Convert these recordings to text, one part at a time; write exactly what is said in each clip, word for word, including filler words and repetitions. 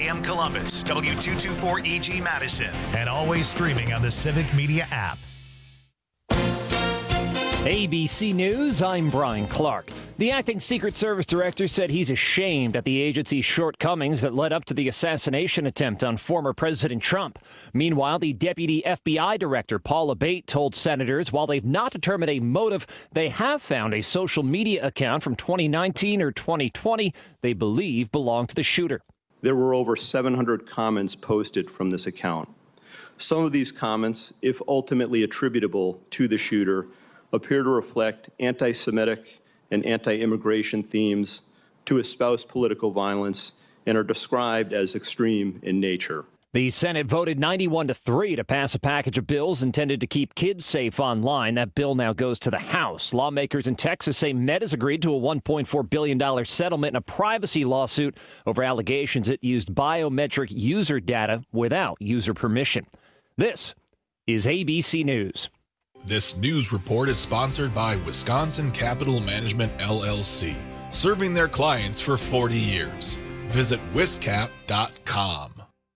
M Columbus, W two twenty-four E G Madison, and always streaming on the Civic Media app. A B C News, I'm Brian Clark. The acting Secret Service director said he's ashamed at the agency's shortcomings that led up to the assassination attempt on former President Trump. Meanwhile, the deputy F B I director, Paul Abate, told senators while they've not determined a motive, they have found a social media account from twenty nineteen or twenty twenty they believe belonged to the shooter. There were over seven hundred comments posted from this account. Some of these comments, if ultimately attributable to the shooter, appear to reflect anti-Semitic and anti-immigration themes, to espouse political violence, and are described as extreme in nature. The Senate voted ninety-one to three to pass a package of bills intended to keep kids safe online. That bill now goes to the House. Lawmakers in Texas say Meta's agreed to a one point four billion dollars settlement in a privacy lawsuit over allegations it used biometric user data without user permission. This is A B C News. This news report is sponsored by Wisconsin Capital Management, L L C, serving their clients for forty years. Visit wiscap dot com.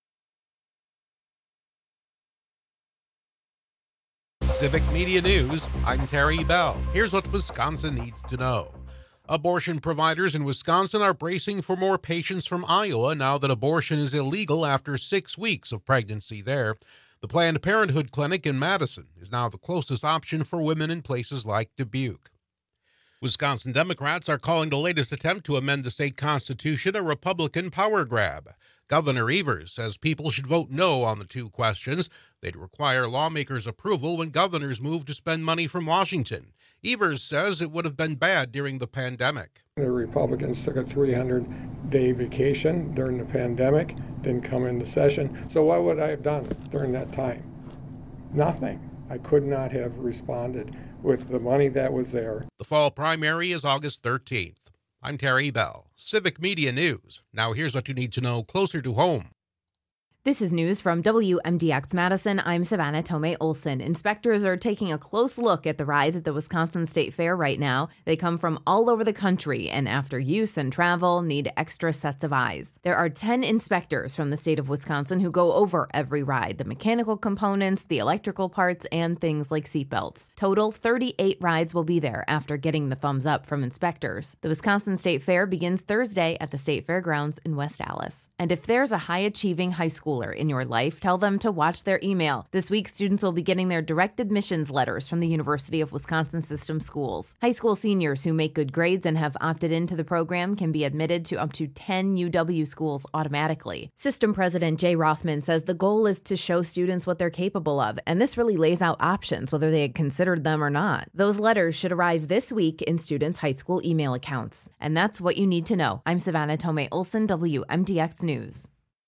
Civic Media News, I'm Terry Bell. Here's what Wisconsin needs to know. Abortion providers in Wisconsin are bracing for more patients from Iowa now that abortion is illegal after six weeks of pregnancy there. The Planned Parenthood Clinic in Madison is now the closest option for women in places like Dubuque. Wisconsin Democrats are calling the latest attempt to amend the state constitution a Republican power grab. Governor Evers says people should vote no on the two questions. They'd require lawmakers' approval when governors move to spend money from Washington. Evers says it would have been bad during the pandemic. The Republicans took a three hundred day vacation during the pandemic, didn't come into session. So what would I have done during that time? Nothing. I could not have responded with the money that was there. The fall primary is August thirteenth. I'm Terry Bell, Civic Media News. Now here's what you need to know closer to home. This is news from W M D X Madison. I'm Savannah Tomei Olson. Inspectors are taking a close look at the rides at the Wisconsin State Fair right now. They come from all over the country and after use and travel need extra sets of eyes. There are ten inspectors from the state of Wisconsin who go over every ride, the mechanical components, the electrical parts, and things like seatbelts. Total thirty-eight rides will be there after getting the thumbs up from inspectors. The Wisconsin State Fair begins Thursday at the State Fairgrounds in West Allis. And if there's a high-achieving high school in your life, tell them to watch their email. This week, students will be getting their direct admissions letters from the University of Wisconsin System Schools. High school seniors who make good grades and have opted into the program can be admitted to up to ten U W schools automatically. System President Jay Rothman says the goal is to show students what they're capable of, and this really lays out options, whether they had considered them or not. Those letters should arrive this week in students' high school email accounts. And that's what you need to know. I'm Savannah Tomei Olson, W M D X News.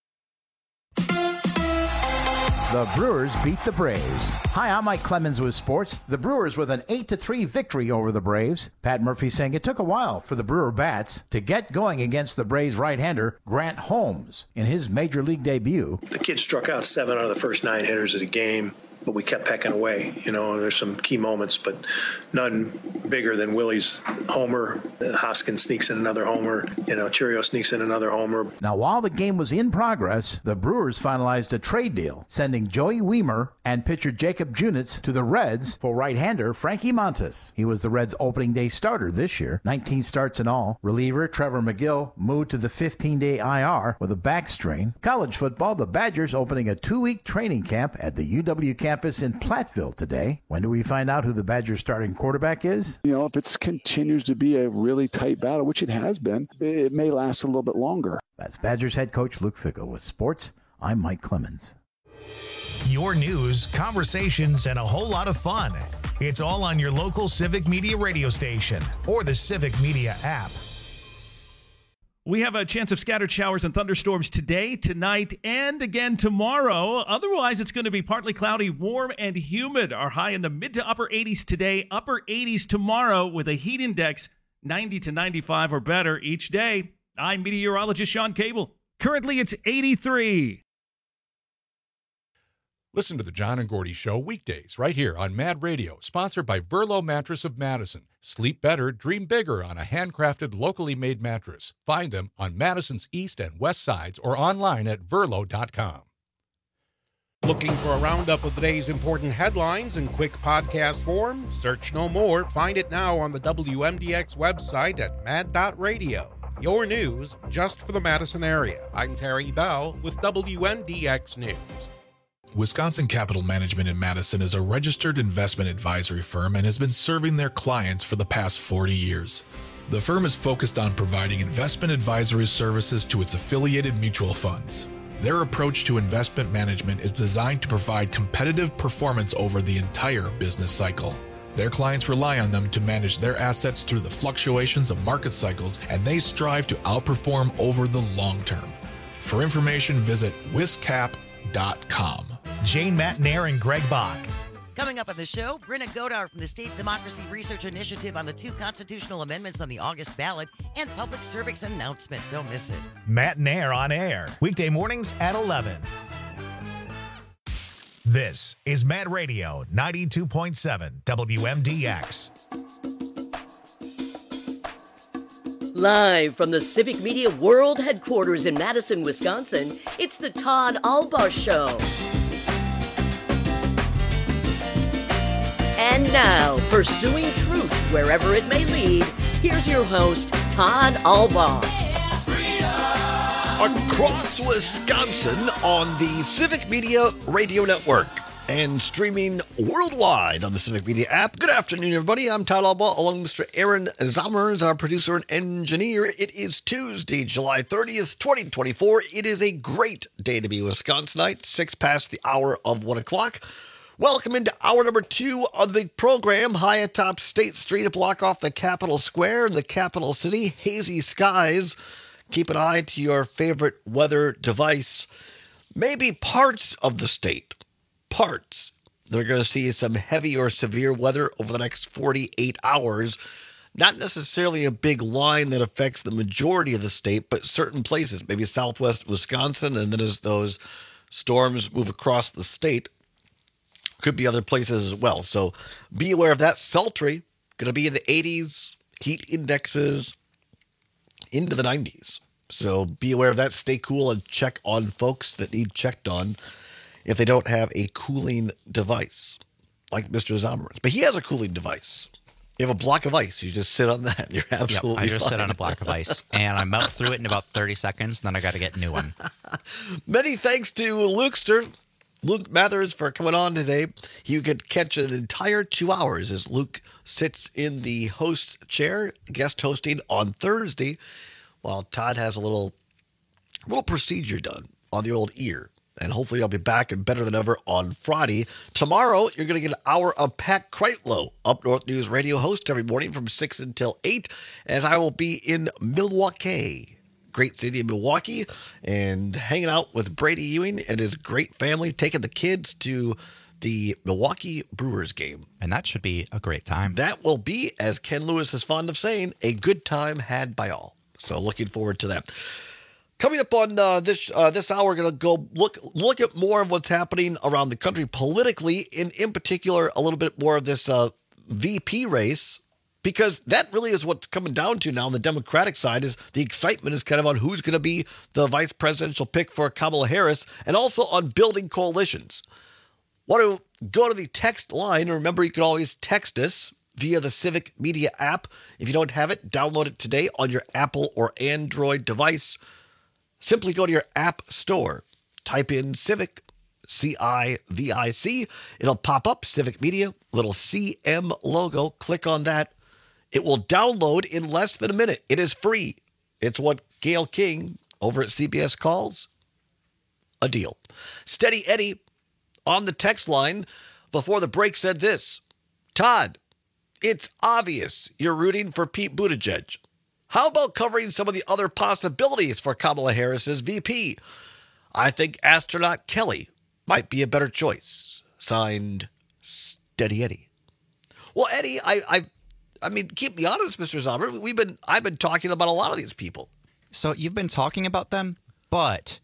The Brewers beat the Braves. Hi, I'm Mike Clemens with sports. The Brewers with an eight to three victory over the Braves. Pat Murphy saying it took a while for the Brewer bats to get going against the Braves right-hander Grant Holmes in his major league debut. The kid struck out seven out of the first nine hitters of the game, but we kept pecking away. You know, there's some key moments, but none bigger than Willie's homer. Hoskins sneaks in another homer. You know, Churio sneaks in another homer. Now, while the game was in progress, the Brewers finalized a trade deal, sending Joey Wiemer and pitcher Jacob Junitz to the Reds for right-hander Frankie Montas. He was the Reds' opening day starter this year, nineteen starts in all. Reliever Trevor McGill moved to the fifteen-day I R with a back strain. College football, the Badgers opening a two-week training camp at the U W campus in Platteville today. When do we find out who the Badgers' starting quarterback is? You know, if it continues to be a really tight battle, which it has been, it may last a little bit longer. That's Badgers head coach Luke Fickell with sports. I'm Mike Clemens. Your news, conversations, and a whole lot of fun. It's all on your local Civic Media radio station or the Civic Media app. We have a chance of scattered showers and thunderstorms today, tonight, and again tomorrow. Otherwise, it's going to be partly cloudy, warm, and humid. Our high in the mid to upper eighties today, upper eighties tomorrow with a heat index ninety to ninety-five or better each day. I'm meteorologist Sean Cable. Currently, it's eighty-three. Listen to the John and Gordy Show weekdays right here on Mad Radio, sponsored by Verlo Mattress of Madison. Sleep better, dream bigger on a handcrafted, locally made mattress. Find them on Madison's east and west sides or online at verlo dot com. Looking for a roundup of the day's important headlines in quick podcast form? Search no more. Find it now on the W M D X website at mad dot radio. Your news just for the Madison area. I'm Terry Bell with W M D X News. Wisconsin Capital Management in Madison is a registered investment advisory firm and has been serving their clients for the past forty years. The firm is focused on providing investment advisory services to its affiliated mutual funds. Their approach to investment management is designed to provide competitive performance over the entire business cycle. Their clients rely on them to manage their assets through the fluctuations of market cycles, and they strive to outperform over the long term. For information, visit wiscap dot com. Jane Matnair and Greg Bach. Coming up on the show, Brenna Godar from the State Democracy Research Initiative on the two constitutional amendments on the August ballot and public service announcement. Don't miss it. Matnair on air, weekday mornings at eleven. This is Mad Radio ninety-two point seven W M D X. Live from the Civic Media World Headquarters in Madison, Wisconsin, it's the Todd Albaugh Show. And now, pursuing truth wherever it may lead, here's your host, Todd Albaugh. Across Wisconsin on the Civic Media Radio Network and streaming worldwide on the Civic Media app. Good afternoon, everybody. I'm Todd Albaugh, along with Mister Aaron Zommers, our producer and engineer. It is Tuesday, July thirtieth, twenty twenty-four. It is a great day to be a Wisconsinite, six past the hour of one o'clock. Welcome into hour number two of the big program, high atop State Street, a block off the Capitol Square in the capital city. Hazy skies. Keep an eye to your favorite weather device. Maybe parts of the state. Parts. They're going to see some heavy or severe weather over the next forty-eight hours. Not necessarily a big line that affects the majority of the state, but certain places, maybe southwest Wisconsin, and then as those storms move across the state, could be other places as well. So be aware of that. Sultry, going to be in the eighties, heat indexes into the nineties. So be aware of that. Stay cool and check on folks that need checked on if they don't have a cooling device, like Mister Zommers. But he has a cooling device. You have a block of ice. You just sit on that. You're absolutely Yep, I just fine. sit on a block of ice, and I melt through it in about thirty seconds, and then I got to get a new one. Many thanks to Lukester, Luke Mathers, for coming on today. You could catch an entire two hours as Luke sits in the host chair, guest hosting on Thursday, while Todd has a little, little procedure done on the old ear. And hopefully I'll be back and better than ever on Friday. Tomorrow, you're going to get an hour of Pat Kreitlow, Up North News radio host every morning from six until eight, as I will be in Milwaukee. Great city of Milwaukee, and hanging out with Brady Ewing and his great family, taking the kids to the Milwaukee Brewers game. And that should be a great time. That will be, as Ken Lewis is fond of saying, a good time had by all. So looking forward to that. Coming up on uh, this uh, this hour, we're going to go look look at more of what's happening around the country politically, and in particular, a little bit more of this uh, V P race. Because that really is what's coming down to now on the Democratic side, is the excitement is kind of on who's going to be the vice presidential pick for Kamala Harris, and also on building coalitions. Want to go to the text line, and remember you can always text us via the Civic Media app. If you don't have it, download it today on your Apple or Android device. Simply go to your app store, type in Civic, C I V I C. It'll pop up, Civic Media, little C M logo. Click on that. It will download in less than a minute. It is free. It's what Gail King over at C B S calls a deal. Steady Eddie on the text line before the break said this: Todd, it's obvious you're rooting for Pete Buttigieg. How about covering some of the other possibilities for Kamala Harris's V P? I think astronaut Kelly might be a better choice. Signed, Steady Eddie. Well, Eddie, I, I, I mean, keep me honest, Mister Zommer. We've been, I've been talking about a lot of these people. So you've been talking about them, but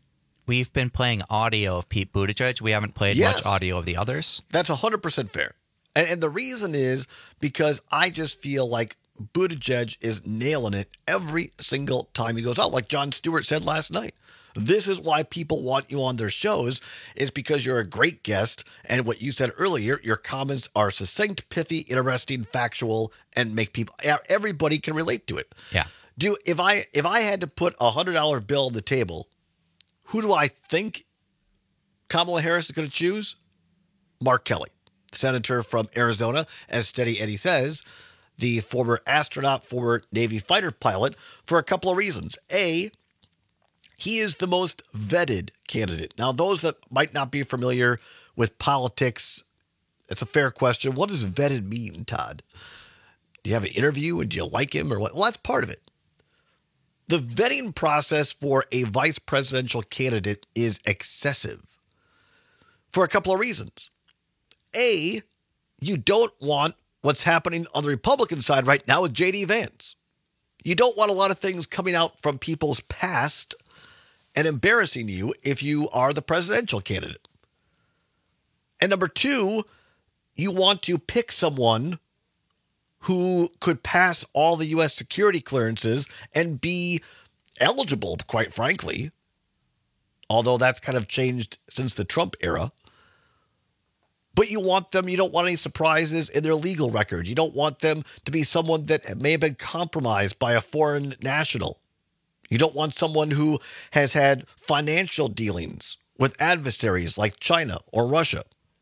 we've been playing audio of Pete Buttigieg. We haven't played Yes. much audio of the others. That's one hundred percent fair. And, and the reason is because I just feel like Buttigieg is nailing it every single time he goes out. Like Jon Stewart said last night, this is why people want you on their shows, is because you're a great guest. And what you said earlier, your comments are succinct, pithy, interesting, factual, and make people, everybody can relate to it. Yeah. Do if I if I had to put a hundred dollar bill on the table, who do I think Kamala Harris is going to choose? Mark Kelly, senator from Arizona, as Steady Eddie says, the former astronaut, former Navy fighter pilot, for a couple of reasons. A, he is the most vetted candidate. Now, those that might not be familiar with politics, it's a fair question. What does vetted mean, Todd? Do you have an interview and do you like him or what? Well, that's part of it. The vetting process for a vice presidential candidate is excessive for a couple of reasons. A, you don't want what's happening on the Republican side right now with J D Vance. You don't want a lot of things coming out from people's past and embarrassing you if you are the presidential candidate. And number two, you want to pick someone who could pass all the U S security clearances and be eligible, quite frankly, although that's kind of changed since the Trump era. But you want them, you don't want any surprises in their legal record. You don't want them to be someone that may have been compromised by a foreign national. You don't want someone who has had financial dealings with adversaries like China or Russia.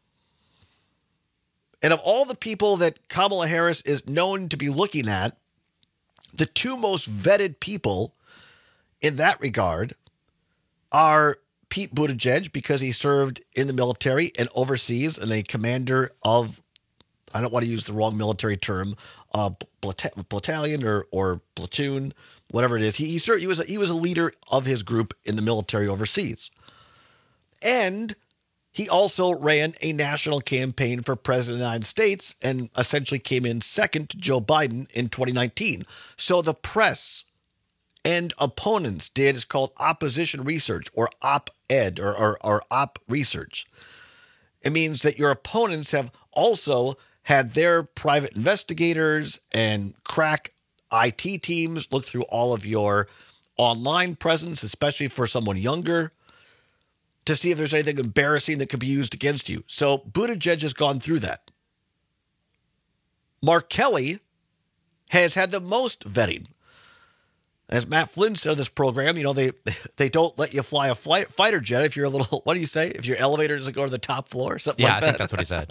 And of all the people that Kamala Harris is known to be looking at, the two most vetted people in that regard are Pete Buttigieg, because he served in the military and overseas and a commander of, I don't want to use the wrong military term, uh, battalion or, or platoon, whatever it is. He, he, served, he, was a, he was a leader of his group in the military overseas. And he also ran a national campaign for president of the United States and essentially came in second to Joe Biden in twenty nineteen. So the press and opponents did is called opposition research or op-ed or, or, or op research. It means that your opponents have also had their private investigators and crack I T teams look through all of your online presence, especially for someone younger, to see if there's anything embarrassing that could be used against you. So Buttigieg has gone through that. Mark Kelly has had the most vetting. As Matt Flynn said in this program, you know, they they don't let you fly a flight, fighter jet if you're a little, what do you say? If your elevator doesn't go to the top floor, something yeah, like I that. think that's what he said.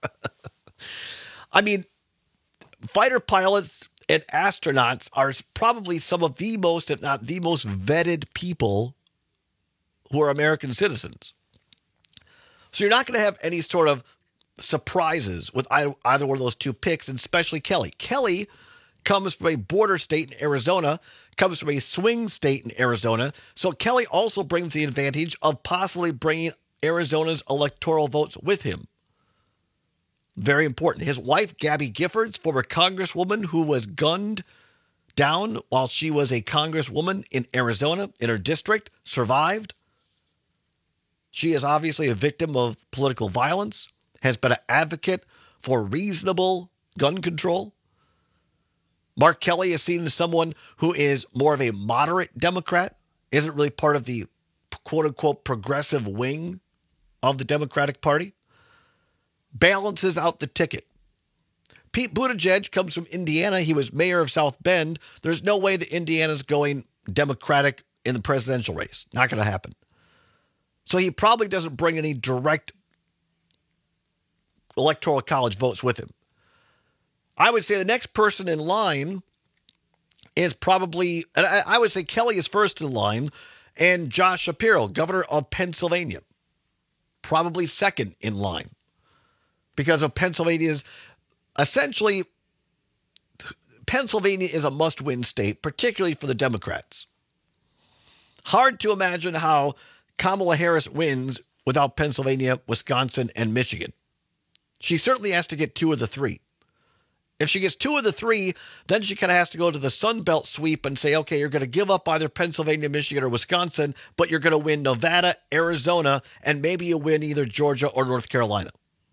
I mean, fighter pilots and astronauts are probably some of the most, if not the most vetted people who are American citizens. So you're not going to have any sort of surprises with either, either one of those two picks, and especially Kelly. Kelly comes from a border state in Arizona, comes from a swing state in Arizona. So Kelly also brings the advantage of possibly bringing Arizona's electoral votes with him. Very important. His wife, Gabby Giffords, former congresswoman who was gunned down while she was a congresswoman in Arizona in her district, survived. She is obviously a victim of political violence, has been an advocate for reasonable gun control. Mark Kelly is seen as someone who is more of a moderate Democrat, isn't really part of the quote-unquote progressive wing of the Democratic Party, balances out the ticket. Pete Buttigieg comes from Indiana. He was mayor of South Bend. There's no way that Indiana's going Democratic in the presidential race. Not going to happen. So he probably doesn't bring any direct electoral college votes with him. I would say the next person in line is probably, and I, I would say Kelly is first in line, and Josh Shapiro, governor of Pennsylvania, probably second in line, because of Pennsylvania's, essentially, Pennsylvania is a must-win state, particularly for the Democrats. Hard to imagine how Kamala Harris wins without Pennsylvania, Wisconsin, and Michigan. She certainly has to get two of the three. If she gets two of the three, then she kind of has to go to the Sun Belt sweep and say, okay, you're going to give up either Pennsylvania, Michigan, or Wisconsin, but you're going to win Nevada, Arizona, and maybe you win either Georgia or North Carolina.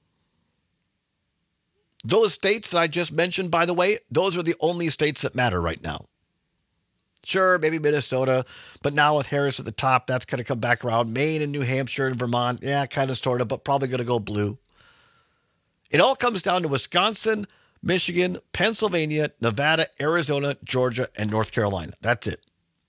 Those states that I just mentioned, by the way, those are the only states that matter right now. Sure, maybe Minnesota, but now with Harris at the top, that's going to come back around. Maine and New Hampshire and Vermont, yeah, kind of, sort of, but probably going to go blue. It all comes down to Wisconsin, Michigan, Pennsylvania, Nevada, Arizona, Georgia, and North Carolina. That's it.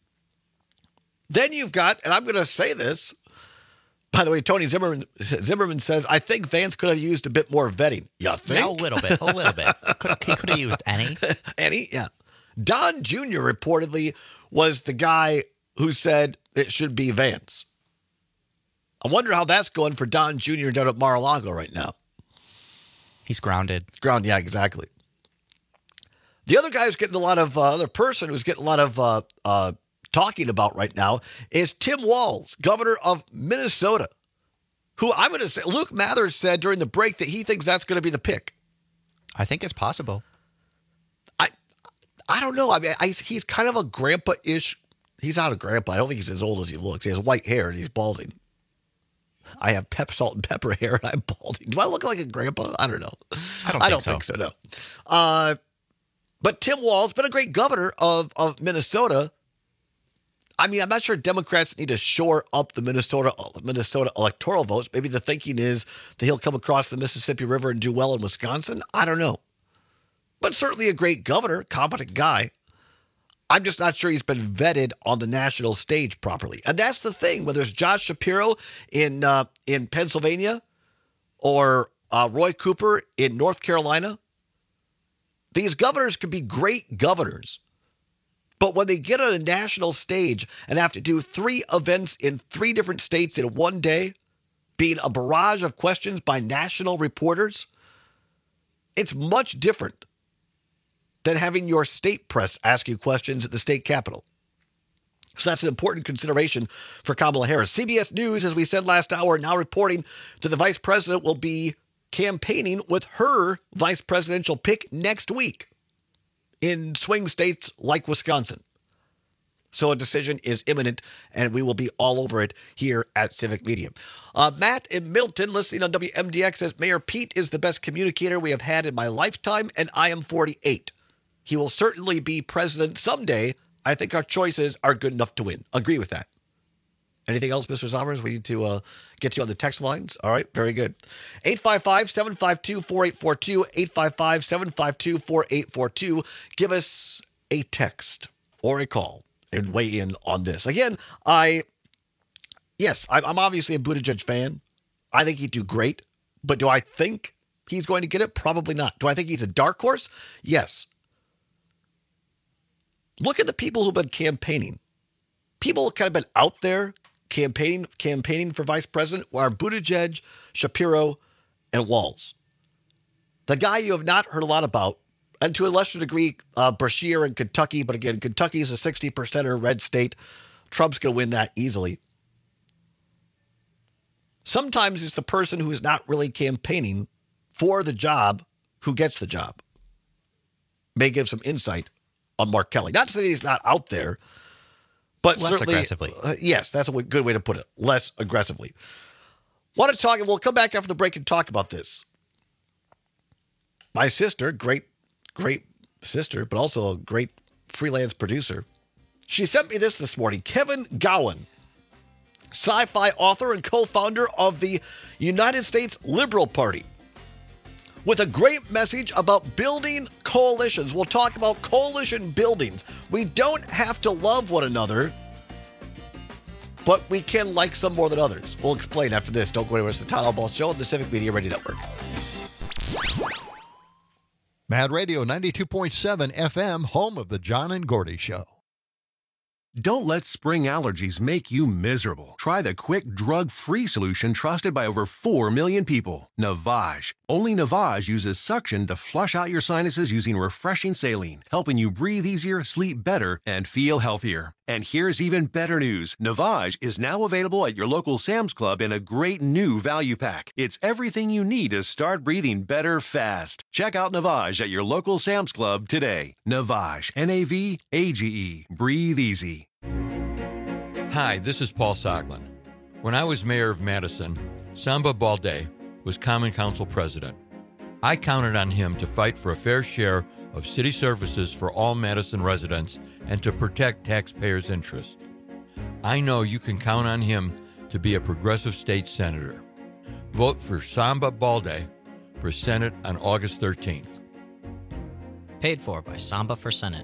Then you've got, and I'm going to say this, by the way, Tony Zimmerman Zimmerman says, I think Vance could have used a bit more vetting. You think? Yeah, a little bit, a little bit. Could, he could have used any. Any, yeah. Don Junior reportedly was the guy who said it should be Vance. I wonder how that's going for Don Junior down at Mar-a-Lago right now. He's grounded. Ground, yeah, exactly. The other guy who's getting a lot of, uh, other person who's getting a lot of uh, uh, talking about right now is Tim Walz, governor of Minnesota, who I'm going to say, Luke Mathers said during the break that he thinks that's going to be the pick. I think it's possible. I I don't know. I mean, I, he's kind of a grandpa-ish. He's not a grandpa. I don't think he's as old as he looks. He has white hair and he's balding. I have pep, salt, and pepper hair, and I'm balding. Do I look like a grandpa? I don't know. I don't, I think, don't so. think so, no. Uh, but Tim Walz, been a great governor of, of Minnesota. I mean, I'm not sure Democrats need to shore up the Minnesota Minnesota electoral votes. Maybe the thinking is that he'll come across the Mississippi River and do well in Wisconsin. I don't know. But certainly a great governor, competent guy. I'm just not sure he's been vetted on the national stage properly. And that's the thing, whether it's Josh Shapiro in uh, in Pennsylvania or uh, Roy Cooper in North Carolina, these governors could be great governors. But when they get on a national stage and have to do three events in three different states in one day, being a barrage of questions by national reporters, it's much different than having your state press ask you questions at the state capitol. So that's an important consideration for Kamala Harris. C B S News, as we said last hour, now reporting that the vice president will be campaigning with her vice presidential pick next week in swing states like Wisconsin. So a decision is imminent, and we will be all over it here at Civic Media. Uh, Matt in Milton, listening on W M D X, says, Mayor Pete is the best communicator we have had in my lifetime, and I am forty-eight. He will certainly be president someday. I think our choices are good enough to win. Agree with that. Anything else, Mister Zommers? We need to uh, get you on the text lines. All right, very good. eight five five, seven five two, four eight four two, eight five five, seven five two, four eight four two. Give us a text or a call and weigh in on this. Again, I, yes, I'm obviously a Buttigieg fan. I think he'd do great. But do I think he's going to get it? Probably not. Do I think he's a dark horse? Yes. Look at the people who've been campaigning. People kind of been out there campaigning campaigning for vice president are Buttigieg, Shapiro, and Walz. The guy you have not heard a lot about, and to a lesser degree, uh, Brashear in Kentucky, but again, Kentucky is a sixty percenter red state. Trump's going to win that easily. Sometimes it's the person who is not really campaigning for the job who gets the job. May give some insight on Mark Kelly. Not to say he's not out there, but less certainly, aggressively. Uh, yes, that's a good way to put it. Less aggressively. Want to talk, and we'll come back after the break and talk about this. My sister, great, great sister, but also a great freelance producer. She sent me this this morning. Kevin Gowan, sci-fi author and co-founder of the United States Liberal Party, with a great message about building coalitions. We'll talk about coalition buildings. We don't have to love one another, but we can like some more than others. We'll explain after this. Don't go anywhere. It's the Todd Ball Show on the Civic Media Radio Network. Mad Radio ninety-two point seven F M, home of the John and Gordy Show. Don't let spring allergies make you miserable. Try the quick, drug-free solution trusted by over four million people. Navage. Only Navage uses suction to flush out your sinuses using refreshing saline, helping you breathe easier, sleep better, and feel healthier. And here's even better news. Navage is now available at your local Sam's Club in a great new value pack. It's everything you need to start breathing better fast. Check out Navage at your local Sam's Club today. Navage. N A V A G E. Breathe easy. Hi, this is Paul Soglin. When I was mayor of Madison, Samba Balde was Common Council president. I counted on him to fight for a fair share of city services for all Madison residents and to protect taxpayers' interests. I know you can count on him to be a progressive state senator. Vote for Samba Balde for Senate on August thirteenth. Paid for by Samba for Senate.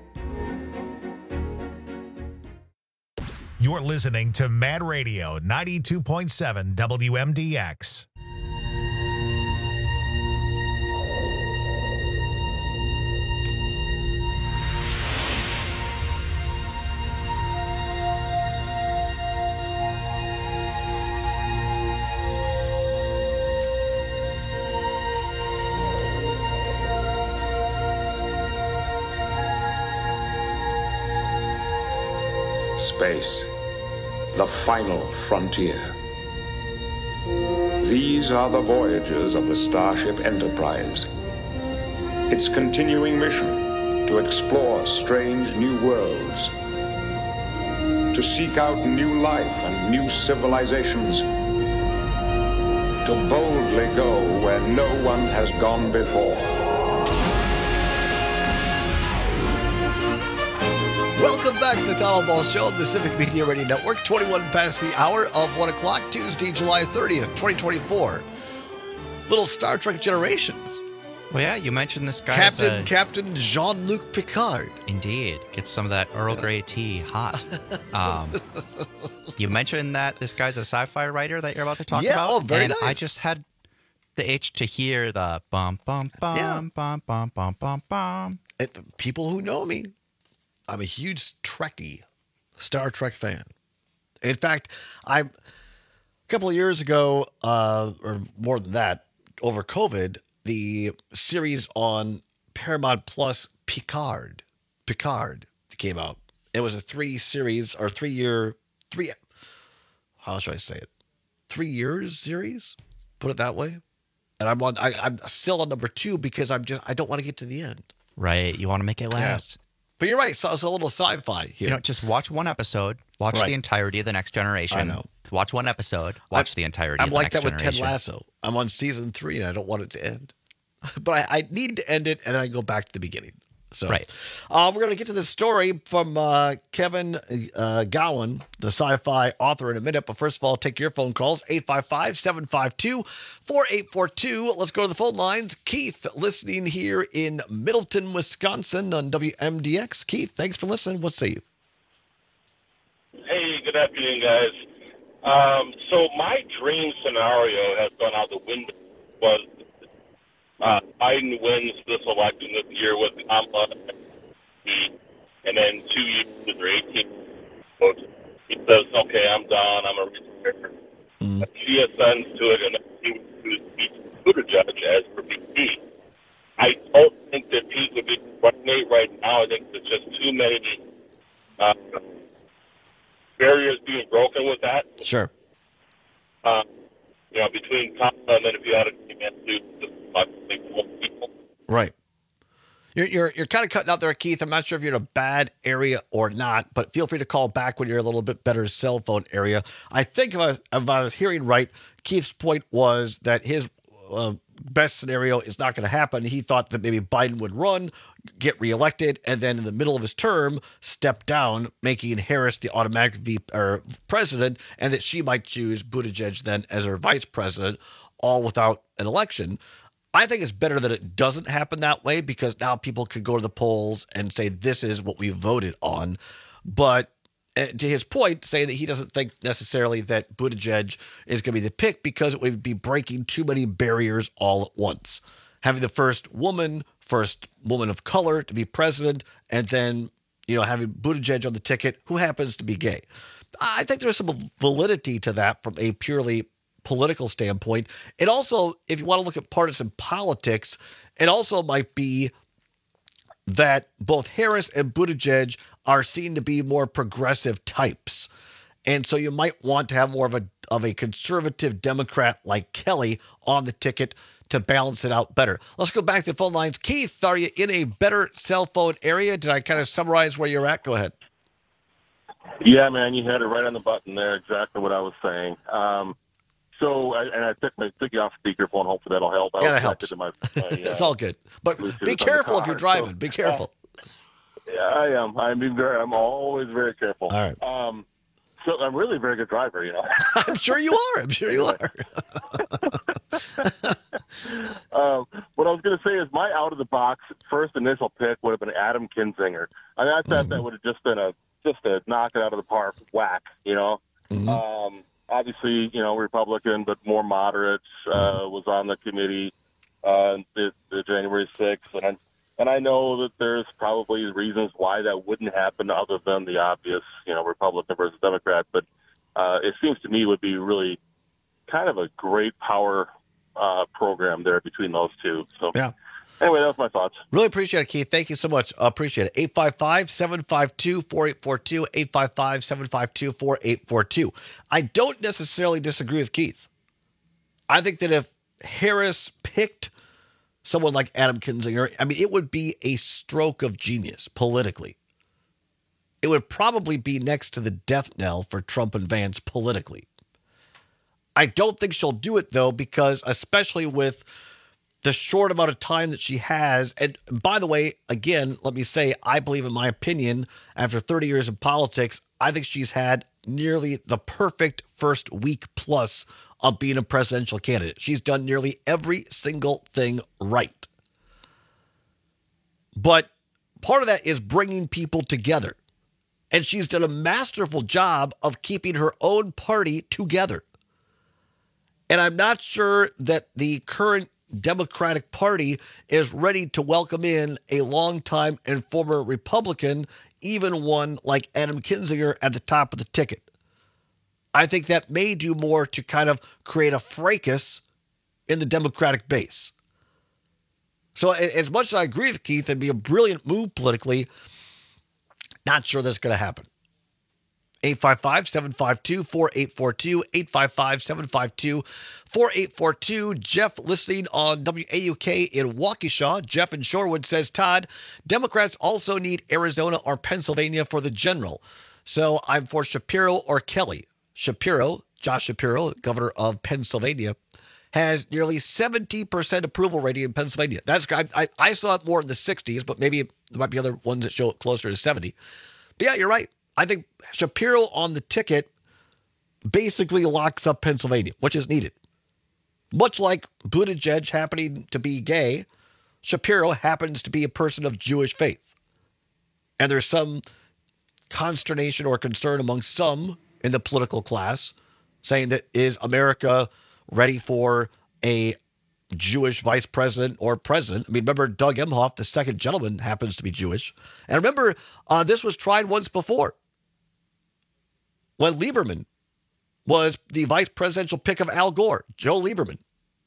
You're listening to Mad Radio ninety-two point seven W M D X. Space, the final frontier. These are the voyages of the Starship Enterprise. Its continuing mission to explore strange new worlds, to seek out new life and new civilizations, to boldly go where no one has gone before. Welcome back to the Tom Ball Show on the Civic Media Radio Network. twenty-one past the hour of one o'clock, Tuesday, July thirtieth, twenty twenty-four. Little Star Trek Generations. Well, yeah, you mentioned this guy. Captain a, Captain Jean-Luc Picard. Indeed. Gets some of that Earl Grey tea hot. Um, you mentioned that this guy's a sci-fi writer that you're about to talk yeah, about. Oh, very and nice. I just had the itch to hear the bum, bum, bum, Yeah. bum, bum, bum, bum, bum. It, people who know me, I'm a huge Trekkie, Star Trek fan. In fact, I a couple of years ago, uh, or more than that, over COVID, the series on Paramount Plus, Picard, Picard came out. It was a three series or three year, three, how should I say it? Three years series, put it that way. And I'm on, I, I'm still on number two because I'm just, I don't want to get to the end. Right. You want to make it last. Yeah. But you're right. So it's a little sci-fi here. You know, just watch one episode. Watch Right. the entirety of The Next Generation. I know. Watch one episode. Watch the entirety I'm of The like Next that with Generation. Ted Lasso. I'm on season three, and I don't want it to end. But I, I need to end it, and then I go back to the beginning. So, Right. Uh, we're going to get to this story from uh, Kevin uh, Gowan, the sci-fi author, in a minute. But first of all, take your phone calls, eight five five, seven five two, four eight four two. Let's go to the phone lines. Keith, listening here in Middleton, Wisconsin on W M D X. Keith, thanks for listening. We'll see you. Hey, good afternoon, guys. Um, so my dream scenario has gone out the window. Was uh, Biden wins this election this year with Kamala, and then two years or eighteen votes, he says, "Okay, I'm done. I'm a retire." Mm. She ascends to it, and he would beat Buttigieg as for V P. I don't think that Pete would be running right now. I think there's just too many uh, barriers being broken with that. Sure. Uh, you know, between Kamala and then if you had a team to just like more people. Right. You're, you're you're kind of cutting out there, Keith. I'm not sure if you're in a bad area or not, but feel free to call back when you're in a little bit better cell phone area. I think if I, if I was hearing right, Keith's point was that his uh, best scenario is not going to happen. He thought that maybe Biden would run, get reelected, and then in the middle of his term, step down, making Harris the automatic V or president, and that she might choose Buttigieg then as her vice president, all without an election. I think it's better that it doesn't happen that way because now people can go to the polls and say, this is what we voted on. But uh, to his point, saying that he doesn't think necessarily that Buttigieg is going to be the pick because it would be breaking too many barriers all at once. Having the first woman, first woman of color to be president, and then you know, having Buttigieg on the ticket, who happens to be gay. I think there's some validity to that from a purely political standpoint. It also, if you want to look at partisan politics, it also might be that both Harris and Buttigieg are seen to be more progressive types. And so you might want to have more of a of a conservative Democrat like Kelly on the ticket to balance it out better. Let's go back to the phone lines. Keith, are you in a better cell phone area? Did I kind of summarize where you're at? Go ahead. Yeah, man, you had it right on the button there. Exactly what I was saying. Um, so, I, and I took my took you off speakerphone. Hopefully that'll help. I Yeah, that helps. My, my, uh, It's all good. But be careful if you're driving. Be careful. Yeah, I am. I'm being very. I'm always very careful. All right. Um, so I'm really a very good driver, you know. I'm sure you are. I'm sure you are. um, what I was going to say is my out of the box first initial pick would have been Adam Kinzinger. I mean, I thought mm-hmm. that would have just been a just a knock it out of the park whack, you know. Mm-hmm. Um, obviously, you know, Republican, but more moderate. Uh, mm-hmm. Was on the committee uh, the, the January sixth, and I, and I know that there's probably reasons why that wouldn't happen, other than the obvious, you know, Republican versus Democrat. But uh, it seems to me would be really kind of a great power uh, program there between those two. So yeah. Anyway, that was my thoughts. Really appreciate it, Keith. Thank you so much. I appreciate it. eight five five, seven five two, four eight four two, eight five five, seven five two, four eight four two. I don't necessarily disagree with Keith. I think that if Harris picked someone like Adam Kinzinger, I mean, it would be a stroke of genius politically. It would probably be next to the death knell for Trump and Vance politically. I don't think she'll do it, though, because especially with the short amount of time that she has, and by the way, again, let me say, I believe, in my opinion, after thirty years in politics, I think she's had nearly the perfect first week plus of being a presidential candidate. She's done nearly every single thing right. But part of that is bringing people together. And she's done a masterful job of keeping her own party together. And I'm not sure that the current Democratic Party is ready to welcome in a longtime and former Republican, even one like Adam Kinzinger at the top of the ticket. I think that may do more to kind of create a fracas in the Democratic base. So as much as I agree with Keith, it'd be a brilliant move politically, not sure that's going to happen. eight five five, seven five two, four eight four two, eight five five, seven five two, four eight four two. Jeff listening on W A U K in Waukesha. Jeff in Shorewood says, Todd, Democrats also need Arizona or Pennsylvania for the general. So I'm for Shapiro or Kelly. Shapiro, Josh Shapiro, governor of Pennsylvania, has nearly seventy percent approval rating in Pennsylvania. That's I, I, I saw it more in the sixties, but maybe there might be other ones that show it closer to seventy. But yeah, you're right. I think Shapiro on the ticket basically locks up Pennsylvania, which is needed. Much like Buttigieg happening to be gay, Shapiro happens to be a person of Jewish faith. And there's some consternation or concern among some in the political class saying that, is America ready for a Jewish vice president or president? I mean, remember Doug Emhoff, the second gentleman, happens to be Jewish. And remember, uh, this was tried once before. When Lieberman was the vice presidential pick of Al Gore, Joe Lieberman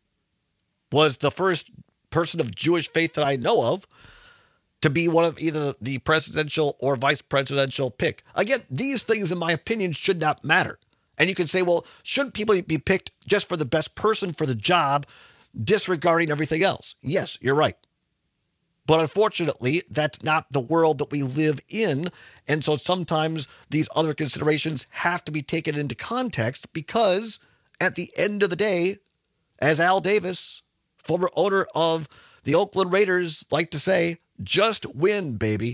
was the first person of Jewish faith that I know of to be one of either the presidential or vice presidential pick. Again, these things, in my opinion, should not matter. And you can say, well, shouldn't people be picked just for the best person for the job, disregarding everything else? Yes, you're right. But unfortunately, that's not the world that we live in. And so sometimes these other considerations have to be taken into context, because at the end of the day, as Al Davis, former owner of the Oakland Raiders, like to say, just win, baby.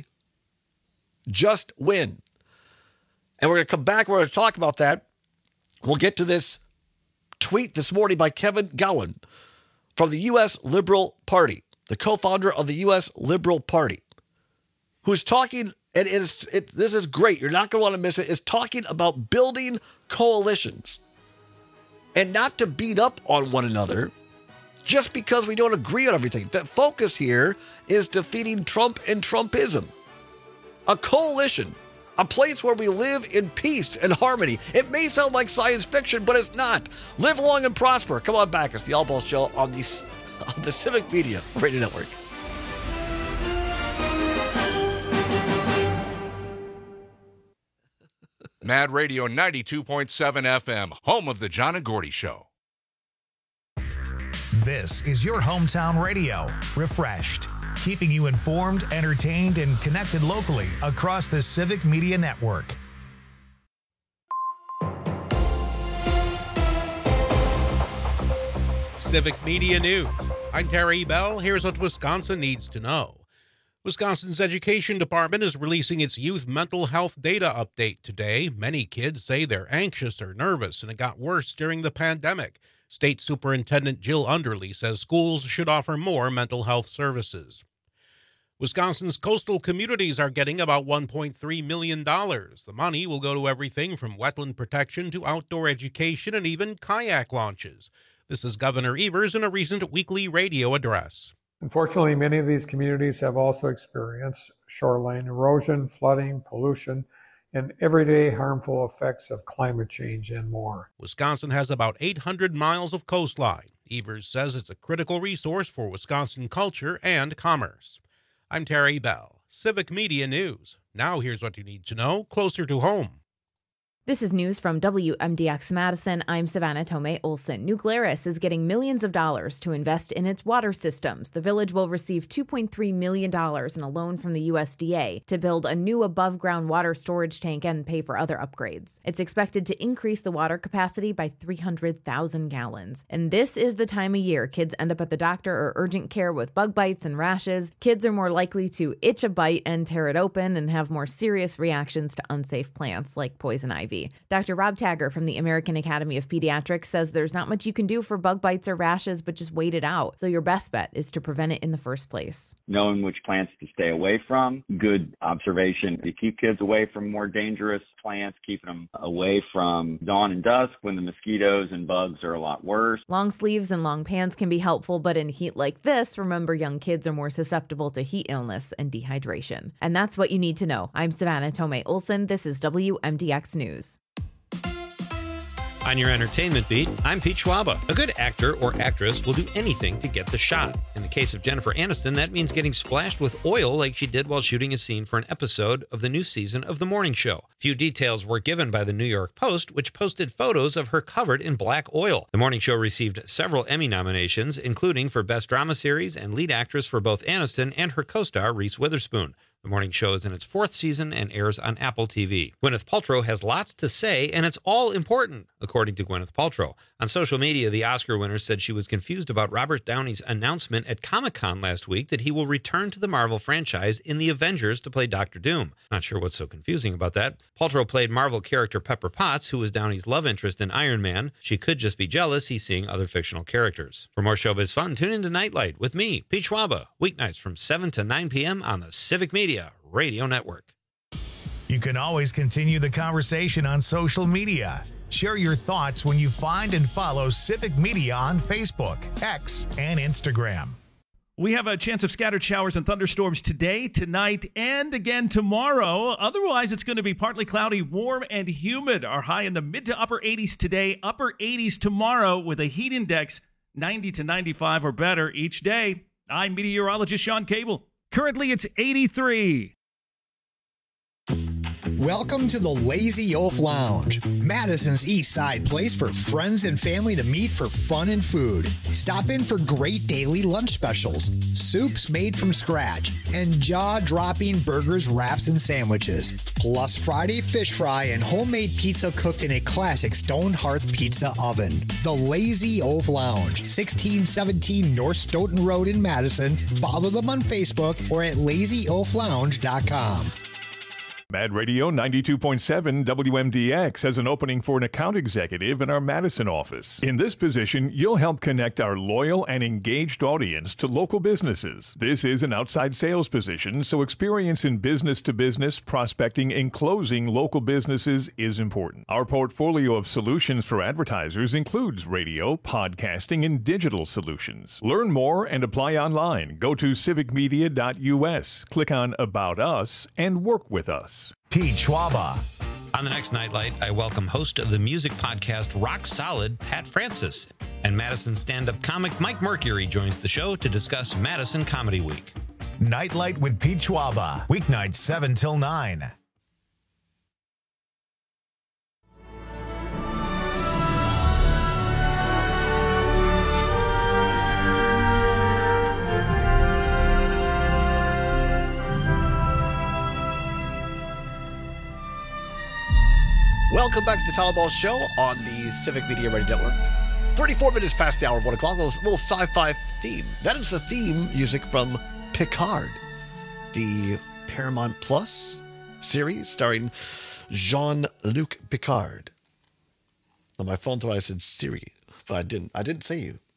Just win. And we're going to come back. We're going to talk about that. We'll get to this tweet this morning by Kevin Gowan from the U S Liberal Party, the co-founder of the U S Liberal Party, who's talking, and it's, it, this is great, you're not going to want to miss it, is talking about building coalitions and not to beat up on one another just because we don't agree on everything. The focus here is defeating Trump and Trumpism. a coalition, a place where we live in peace and harmony. It may sound like science fiction, but it's not. Live long and prosper. Come on back. It's the All Ball Show on the, on the Civic Media Radio Network. Mad Radio ninety-two point seven F M, home of the John and Gordy Show. This is your hometown radio, refreshed, keeping you informed, entertained, and connected locally across the Civic Media Network. Civic Media News. I'm Terry Bell. Here's what Wisconsin needs to know. Wisconsin's Education Department is releasing its youth mental health data update today. Many kids say they're anxious or nervous, and it got worse during the pandemic. State Superintendent Jill Underly says schools should offer more mental health services. Wisconsin's coastal communities are getting about one point three million dollars. The money will go to everything from wetland protection to outdoor education and even kayak launches. This is Governor Evers in a recent weekly radio address. Unfortunately, many of these communities have also experienced shoreline erosion, flooding, pollution, and everyday harmful effects of climate change and more. Wisconsin has about eight hundred miles of coastline. Evers says it's a critical resource for Wisconsin culture and commerce. I'm Terry Bell, Civic Media News. Now here's what you need to know closer to home. This is news from W M D X Madison. I'm Savannah Tomei Olson. New Glarus is getting millions of dollars to invest in its water systems. The village will receive two point three million dollars in a loan from the U S D A to build a new above-ground water storage tank and pay for other upgrades. It's expected to increase the water capacity by three hundred thousand gallons. And this is the time of year kids end up at the doctor or urgent care with bug bites and rashes. Kids are more likely to itch a bite and tear it open and have more serious reactions to unsafe plants like poison ivy. Doctor Rob Tagger from the American Academy of Pediatrics says there's not much you can do for bug bites or rashes, but just wait it out. So your best bet is to prevent it in the first place. Knowing which plants to stay away from, good observation to keep kids away from more dangerous plants, keeping them away from dawn and dusk when the mosquitoes and bugs are a lot worse. Long sleeves and long pants can be helpful, but in heat like this, remember young kids are more susceptible to heat illness and dehydration. And that's what you need to know. I'm Savannah Tomei Olson. This is W M D X News. On your entertainment beat, I'm Pete Schwaba. A good actor or actress will do anything to get the shot. In the case of Jennifer Aniston, that means getting splashed with oil like she did while shooting a scene for an episode of the new season of The Morning Show. Few details were given by the New York Post, which posted photos of her covered in black oil. The Morning Show received several Emmy nominations, including for Best Drama Series and Lead Actress for both Aniston and her co-star Reese Witherspoon. The Morning Show is in its fourth season and airs on Apple T V. Gwyneth Paltrow has lots to say, and it's all important, according to Gwyneth Paltrow. On social media, the Oscar winner said she was confused about Robert Downey's announcement at Comic-Con last week that he will return to the Marvel franchise in The Avengers to play Doctor Doom. Not sure what's so confusing about that. Paltrow played Marvel character Pepper Potts, who was Downey's love interest in Iron Man. She could just be jealous he's seeing other fictional characters. For more showbiz fun, tune into Nightlight with me, Pete Schwaba, weeknights from seven to nine p.m. on the Civic Media Radio Network. You can always continue the conversation on social media. Share your thoughts when you find and follow Civic Media on Facebook, X, and Instagram. We have a chance of scattered showers and thunderstorms today, tonight, and again tomorrow. Otherwise, it's going to be partly cloudy, warm, and humid. Our high in the mid to upper eighties today, upper eighties tomorrow with a heat index ninety to ninety-five or better each day. I'm meteorologist Sean Cable. Currently, it's eighty-three. Welcome to the Lazy Wolf Lounge, Madison's East Side place for friends and family to meet for fun and food. Stop in for great daily lunch specials, soups made from scratch, and jaw-dropping burgers, wraps, and sandwiches. Plus Friday fish fry and homemade pizza cooked in a classic stone hearth pizza oven. The Lazy Wolf Lounge, sixteen seventeen North Stoughton Road in Madison. Follow them on Facebook or at lazy wolf lounge dot com. Mad Radio ninety-two point seven W M D X has an opening for an account executive in our Madison office. In this position, you'll help connect our loyal and engaged audience to local businesses. This is an outside sales position, so experience in business-to-business prospecting and closing local businesses is important. Our portfolio of solutions for advertisers includes radio, podcasting, and digital solutions. Learn more and apply online. Go to civic media dot U S, click on About Us, and work with us. Pete Schwaba. On the next Nightlight, I welcome host of the music podcast Rock Solid, Pat Francis. And Madison stand-up comic Mike Mercury joins the show to discuss Madison Comedy Week. Nightlight with Pete Schwaba. Weeknights seven till nine. Welcome back to the Tyler Ball Show on the Civic Media Radio Network. thirty-four minutes past the hour of one o'clock, a little, little sci-fi theme. That is the theme music from Picard, the Paramount Plus series starring Jean-Luc Picard. On my phone thought I said Siri, but I didn't. I didn't say you.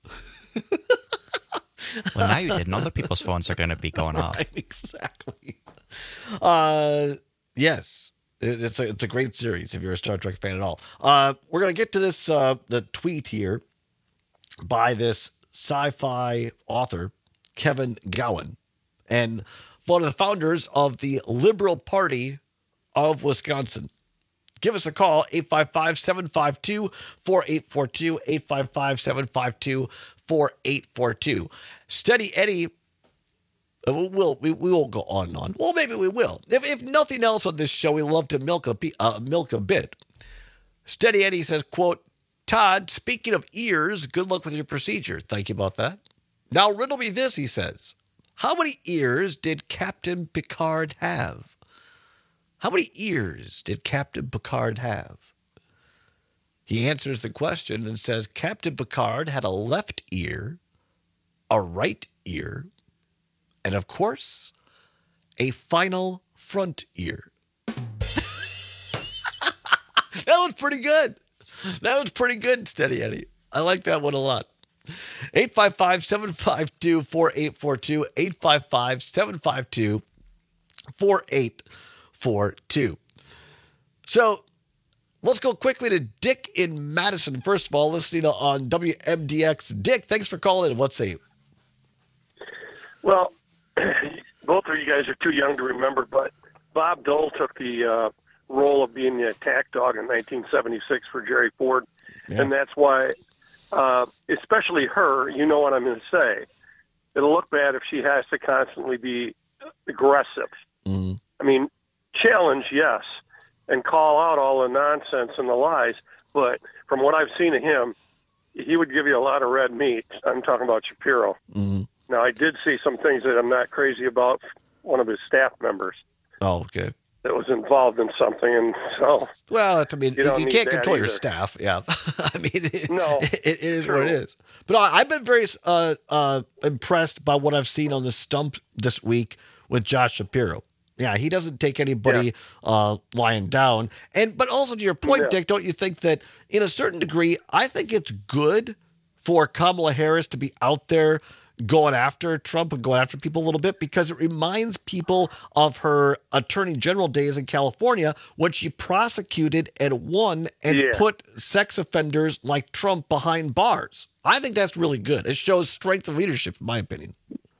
Well, now you did. And other people's phones are going to be going off. Right, exactly. Uh, yes. It's a, it's a great series if you're a Star Trek fan at all. Uh, we're going to get to this, uh, the tweet here by this sci-fi author, Kevin Gowan, and one of the founders of the Liberal Party of Wisconsin. Give us a call, eight five five, seven five two, four eight four two, eight five five, seven five two, four eight four two. Steady Eddie. We'll, we, we won't go on and on. Well, maybe we will. If, if nothing else on this show, we love to milk a, uh, milk a bit. Steady Eddie says, quote, Todd, speaking of ears, good luck with your procedure. Thank you about that. Now riddle me this, he says. How many ears did Captain Picard have? How many ears did Captain Picard have? He answers the question and says, Captain Picard had a left ear, a right ear, and, of course, a final front ear. That was pretty good. That was pretty good, Steady Eddie. I like that one a lot. eight five five, seven five two, four eight four two, eight five five, seven five two, four eight four two. So let's go quickly to Dick in Madison. First of all, listening on W M D X. Dick, thanks for calling in. What say you? Well, both of you guys are too young to remember, but Bob Dole took the uh, role of being the attack dog in nineteen seventy-six for Jerry Ford, yeah. And that's why, uh, especially her, you know what I'm going to say, it'll look bad if she has to constantly be aggressive. Mm-hmm. I mean, challenge, yes, and call out all the nonsense and the lies, but from what I've seen of him, he would give you a lot of red meat. I'm talking about Shapiro. Mm-hmm. Now, I did see some things that I'm not crazy about. One of his staff members. Oh, okay. That was involved in something, and so. Well, that's, I mean, you, you can't control your staff. Yeah, I mean, it, no, it, it is true. what it is. But I, I've been very uh, uh, impressed by what I've seen on the stump this week with Josh Shapiro. Yeah, he doesn't take anybody yeah. uh, lying down. And but also to your point, yeah. Dick, don't you think that in a certain degree, I think it's good for Kamala Harris to be out there going after Trump and going after people a little bit, because it reminds people of her attorney general days in California when she prosecuted and won and yeah. put sex offenders like Trump behind bars. I think that's really good. It shows strength of leadership, in my opinion.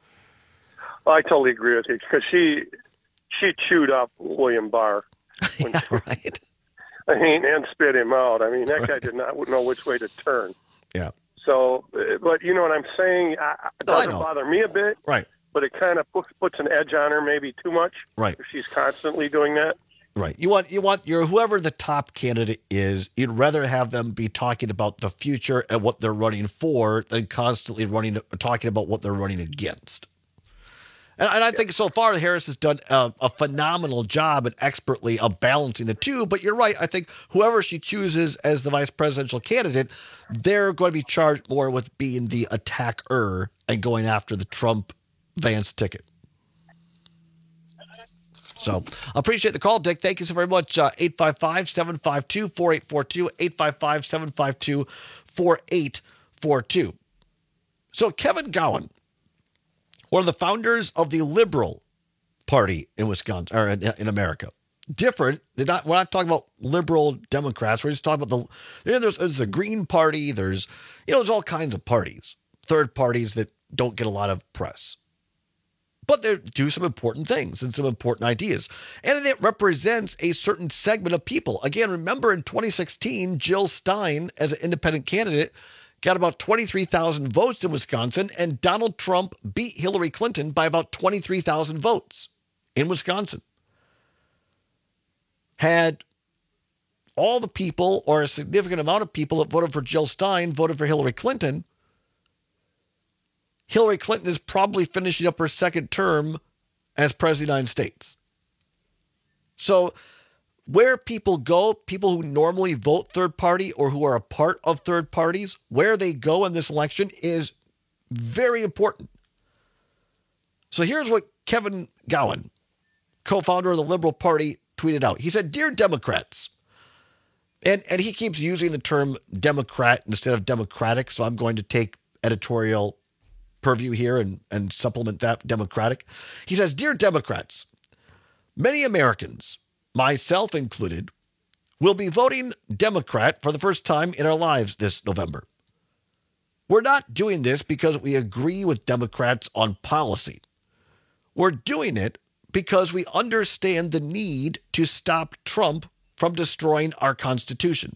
Well, I totally agree with you, because she she chewed up William Barr. Yeah, she, right. I mean, and spit him out. I mean, that right. guy did not know which way to turn. Yeah. So, but you know what I'm saying? I, it doesn't bother me a bit. Right. But it kind of puts an edge on her maybe too much. Right. If she's constantly doing that. Right. You want, you want your, whoever the top candidate is, you'd rather have them be talking about the future and what they're running for than constantly running, talking about what they're running against. And, and I think so far Harris has done a, a phenomenal job and expertly of balancing the two. But you're right. I think whoever she chooses as the vice presidential candidate, they're going to be charged more with being the attacker and going after the Trump Vance ticket. So appreciate the call, Dick. Thank you so very much. Uh, eight five five, seven five two, four eight four two, eight five five, seven five two, four eight four two. So Kevin Gowan, one of the founders of the Liberal Party in Wisconsin, or in, in America. Different. They're not, we're not talking about liberal Democrats. We're just talking about the, you know, there's, there's a Green Party. There's, you know, there's all kinds of parties, third parties that don't get a lot of press. But they do some important things and some important ideas. And it represents a certain segment of people. Again, remember in twenty sixteen, Jill Stein, as an independent candidate, got about twenty-three thousand votes in Wisconsin, and Donald Trump beat Hillary Clinton by about twenty-three thousand votes in Wisconsin. Had all the people, or a significant amount of people that voted for Jill Stein, voted for Hillary Clinton, Hillary Clinton is probably finishing up her second term as president of the United States. So where people go, people who normally vote third party or who are a part of third parties, where they go in this election is very important. So here's what Kevin Gowan, co-founder of the Liberal Party, tweeted out. He said, "Dear Democrats," and, and he keeps using the term Democrat instead of Democratic, so I'm going to take editorial purview here and, and supplement that Democratic. He says, "Dear Democrats, many Americans, myself included, will be voting Democrat for the first time in our lives this November. We're not doing this because we agree with Democrats on policy. We're doing it because we understand the need to stop Trump from destroying our Constitution.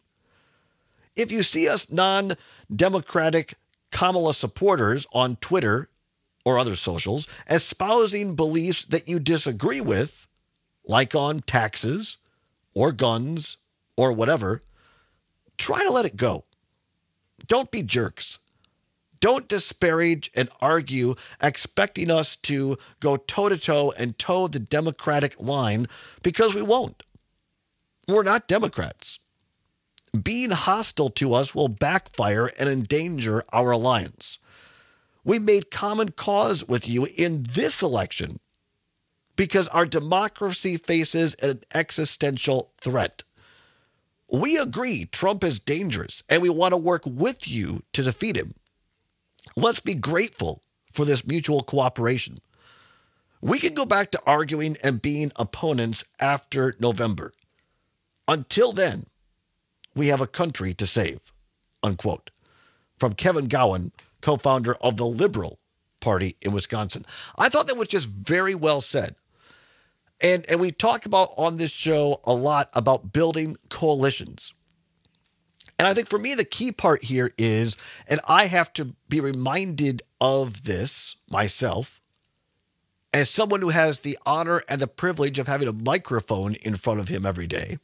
If you see us non-Democratic Kamala supporters on Twitter or other socials espousing beliefs that you disagree with, like on taxes or guns or whatever, try to let it go. Don't be jerks. Don't disparage and argue, expecting us to go toe-to-toe and toe the Democratic line, because we won't. We're not Democrats. Being hostile to us will backfire and endanger our alliance. We made common cause with you in this election because our democracy faces an existential threat. We agree Trump is dangerous, and we want to work with you to defeat him. Let's be grateful for this mutual cooperation. We can go back to arguing and being opponents after November. Until then, we have a country to save." Unquote. From Kevin Gowan, co-founder of the Liberal Party in Wisconsin. I thought that was just very well said. And, and we talk about on this show a lot about building coalitions. And I think for me, the key part here is, and I have to be reminded of this myself, as someone who has the honor and the privilege of having a microphone in front of him every day,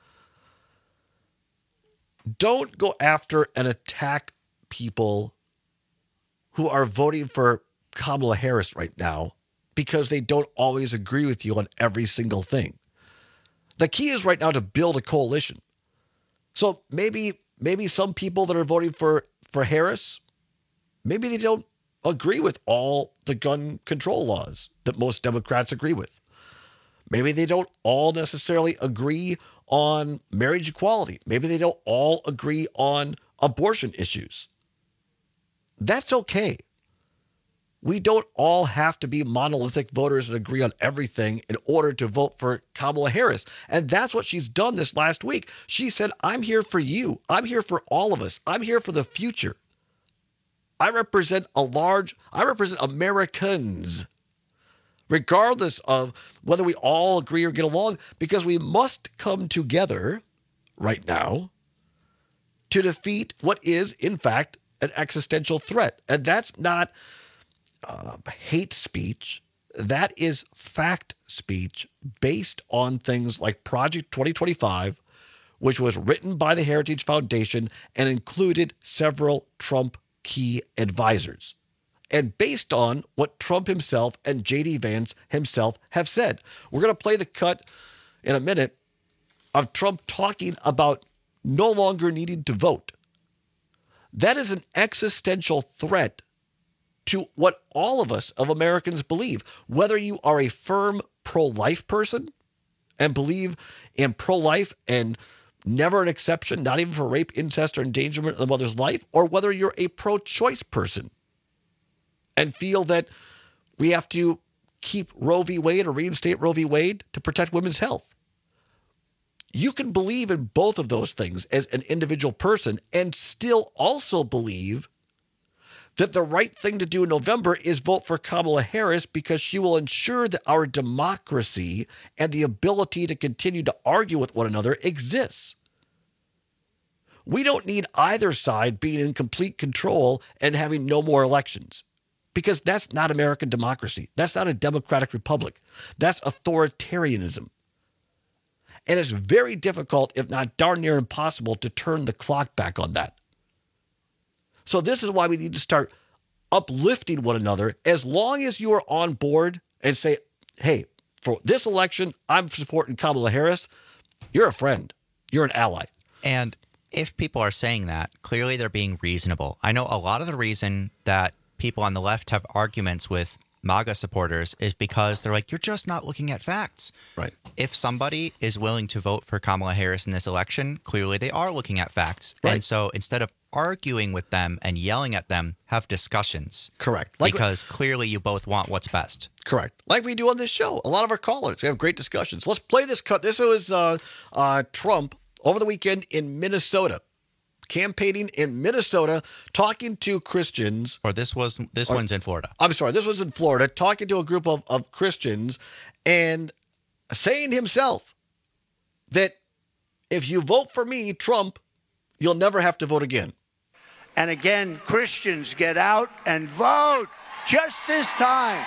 don't go after and attack people who are voting for Kamala Harris right now because they don't always agree with you on every single thing. The key is right now to build a coalition. So maybe maybe some people that are voting for, for Harris, maybe they don't agree with all the gun control laws that most Democrats agree with. Maybe they don't all necessarily agree on marriage equality. Maybe they don't all agree on abortion issues. That's okay. We don't all have to be monolithic voters and agree on everything in order to vote for Kamala Harris. And that's what she's done this last week. She said, "I'm here for you. I'm here for all of us. I'm here for the future. I represent a large, I represent Americans, regardless of whether we all agree or get along, because we must come together right now to defeat what is, in fact, an existential threat." And that's not uh, hate speech. That is fact speech based on things like Project twenty twenty-five, which was written by the Heritage Foundation and included several Trump key advisors, and based on what Trump himself and J D Vance himself have said. We're going to play the cut in a minute of Trump talking about no longer needing to vote. That is an existential threat to what all of us of Americans believe, whether you are a firm pro-life person and believe in pro-life and never an exception, not even for rape, incest, or endangerment of the mother's life, or whether you're a pro-choice person and feel that we have to keep Roe v. Wade or reinstate Roe v. Wade to protect women's health. You can believe in both of those things as an individual person and still also believe that the right thing to do in November is vote for Kamala Harris because she will ensure that our democracy and the ability to continue to argue with one another exists. We don't need either side being in complete control and having no more elections because that's not American democracy. That's not a democratic republic. That's authoritarianism. And it's very difficult, if not darn near impossible, to turn the clock back on that. So this is why we need to start uplifting one another as long as you are on board and say, hey, for this election, I'm supporting Kamala Harris. You're a friend. You're an ally. And if people are saying that, clearly they're being reasonable. I know a lot of the reason that people on the left have arguments with MAGA supporters is because they're like, you're just not looking at facts. Right. If somebody is willing to vote for Kamala Harris in this election, clearly they are looking at facts. Right. And so instead of arguing with them and yelling at them, have discussions. Correct. Like, because clearly you both want what's best. Correct. Like we do on this show. A lot of our callers, we have great discussions. Let's play this cut. This was uh, uh, Trump over the weekend in Minnesota. Campaigning in Minnesota, talking to Christians. Or this was this or, one's in Florida. I'm sorry, this was in Florida, talking to a group of, of Christians and saying himself that if you vote for me, Trump, you'll never have to vote again. And again, Christians, get out and vote just this time.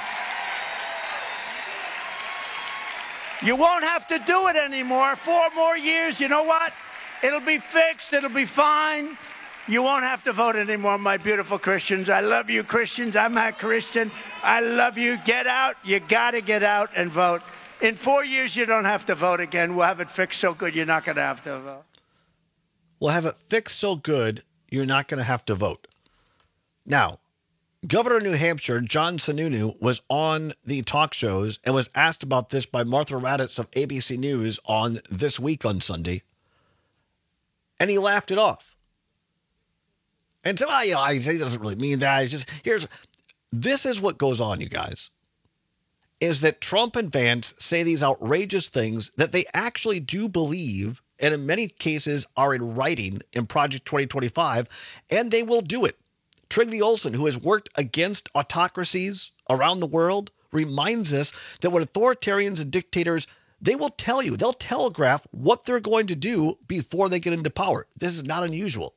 You won't have to do it anymore. Four more years, you know what? It'll be fixed. It'll be fine. You won't have to vote anymore, my beautiful Christians. I love you, Christians. I'm a Christian. I love you. Get out. You got to get out and vote. In four years, you don't have to vote again. We'll have it fixed so good you're not going to have to vote. We'll have it fixed so good you're not going to have to vote. Now, Governor of New Hampshire, John Sununu, was on the talk shows and was asked about this by Martha Raddatz of A B C News on This Week on Sunday. And he laughed it off. And so, well, you know, he doesn't really mean that. It's just, here's, this is what goes on, you guys, is that Trump and Vance say these outrageous things that they actually do believe, and in many cases are in writing in Project twenty twenty-five, and they will do it. Trygve Olsen, who has worked against autocracies around the world, reminds us that when authoritarians and dictators, they will tell you, they'll telegraph what they're going to do before they get into power. This is not unusual.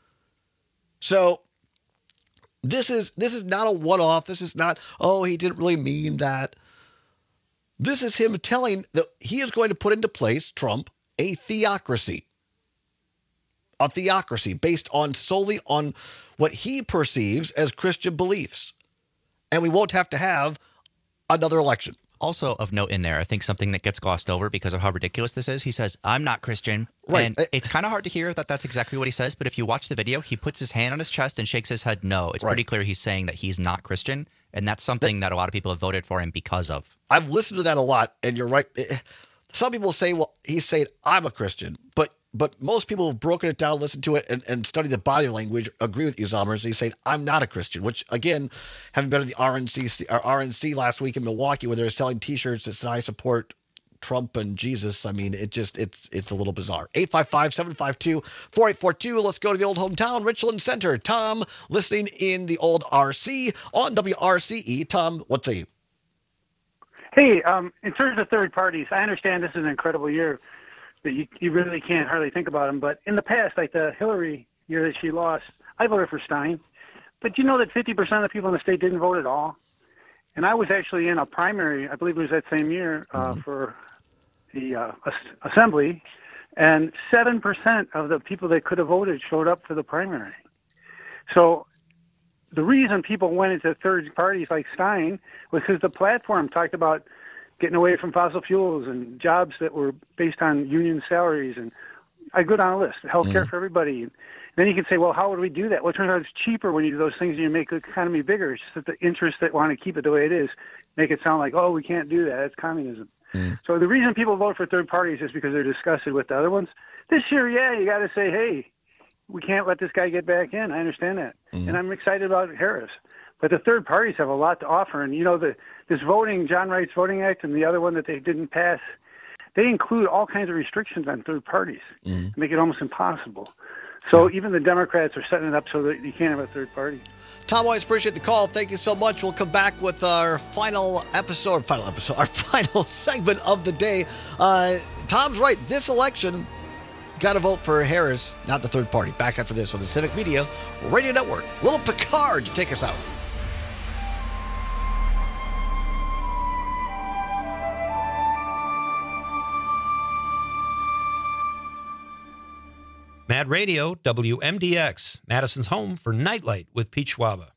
So this is this is not a one-off. This is not, oh, he didn't really mean that. This is him telling that he is going to put into place, Trump, a theocracy. A theocracy based on solely on what he perceives as Christian beliefs. And we won't have to have another election. Also of note in there, I think something that gets glossed over because of how ridiculous this is, he says, I'm not Christian. Right. And it's kind of hard to hear that that's exactly what he says, but if you watch the video, he puts his hand on his chest and shakes his head no. It's right. Pretty clear he's saying that he's not Christian, and that's something that, that a lot of people have voted for him because of. I've listened to that a lot, and you're right. Some people say, well, he's saying, I'm a Christian, but but most people have broken it down, listened to it, and, and studied the body language, agree with you, Zommers. He's saying, I'm not a Christian, which, again, having been at the R N C, R N C last week in Milwaukee where they were selling T-shirts that said, I support Trump and Jesus, I mean, it just, it's it's a little bizarre. eight five five, seven five two, four eight four two. Let's go to the old hometown, Richland Center. Tom, listening in the old R C on W R C E. Tom, what say you? Hey, um, in terms of third parties, I understand this is an incredible year that you, you really can't hardly think about them. But in the past, like the Hillary year that she lost, I voted for Stein. But you know that fifty percent of the people in the state didn't vote at all? And I was actually in a primary, I believe it was that same year, uh, mm-hmm. for the uh, assembly, and seven percent of the people that could have voted showed up for the primary. So the reason people went into third parties like Stein was because the platform talked about getting away from fossil fuels and jobs that were based on union salaries. And I go down a list, health care mm-hmm. for everybody. And Then you can say, well, how would we do that? Well, it turns out it's cheaper when you do those things and you make the economy bigger. It's just that the interests that want to keep it the way it is make it sound like, oh, we can't do that. It's communism. Mm. So the reason people vote for third parties is because they're disgusted with the other ones. This year, yeah, you got to say, hey, we can't let this guy get back in. I understand that. Mm. And I'm excited about Harris. But the third parties have a lot to offer. And, you know, the this voting, John Wright's Voting Act and the other one that they didn't pass, they include all kinds of restrictions on third parties, mm. make it almost impossible. So yeah. even the Democrats are setting it up so that you can't have a third party. Tom, always appreciate the call. Thank you so much. We'll come back with our final episode, final episode, our final segment of the day. Uh, Tom's right. This election, got to vote for Harris, not the third party. Back after this on the Civic Media Radio Network. Little Picard to take us out. Mad Radio, W M D X, Madison's home for Nightlight with Pete Schwaba.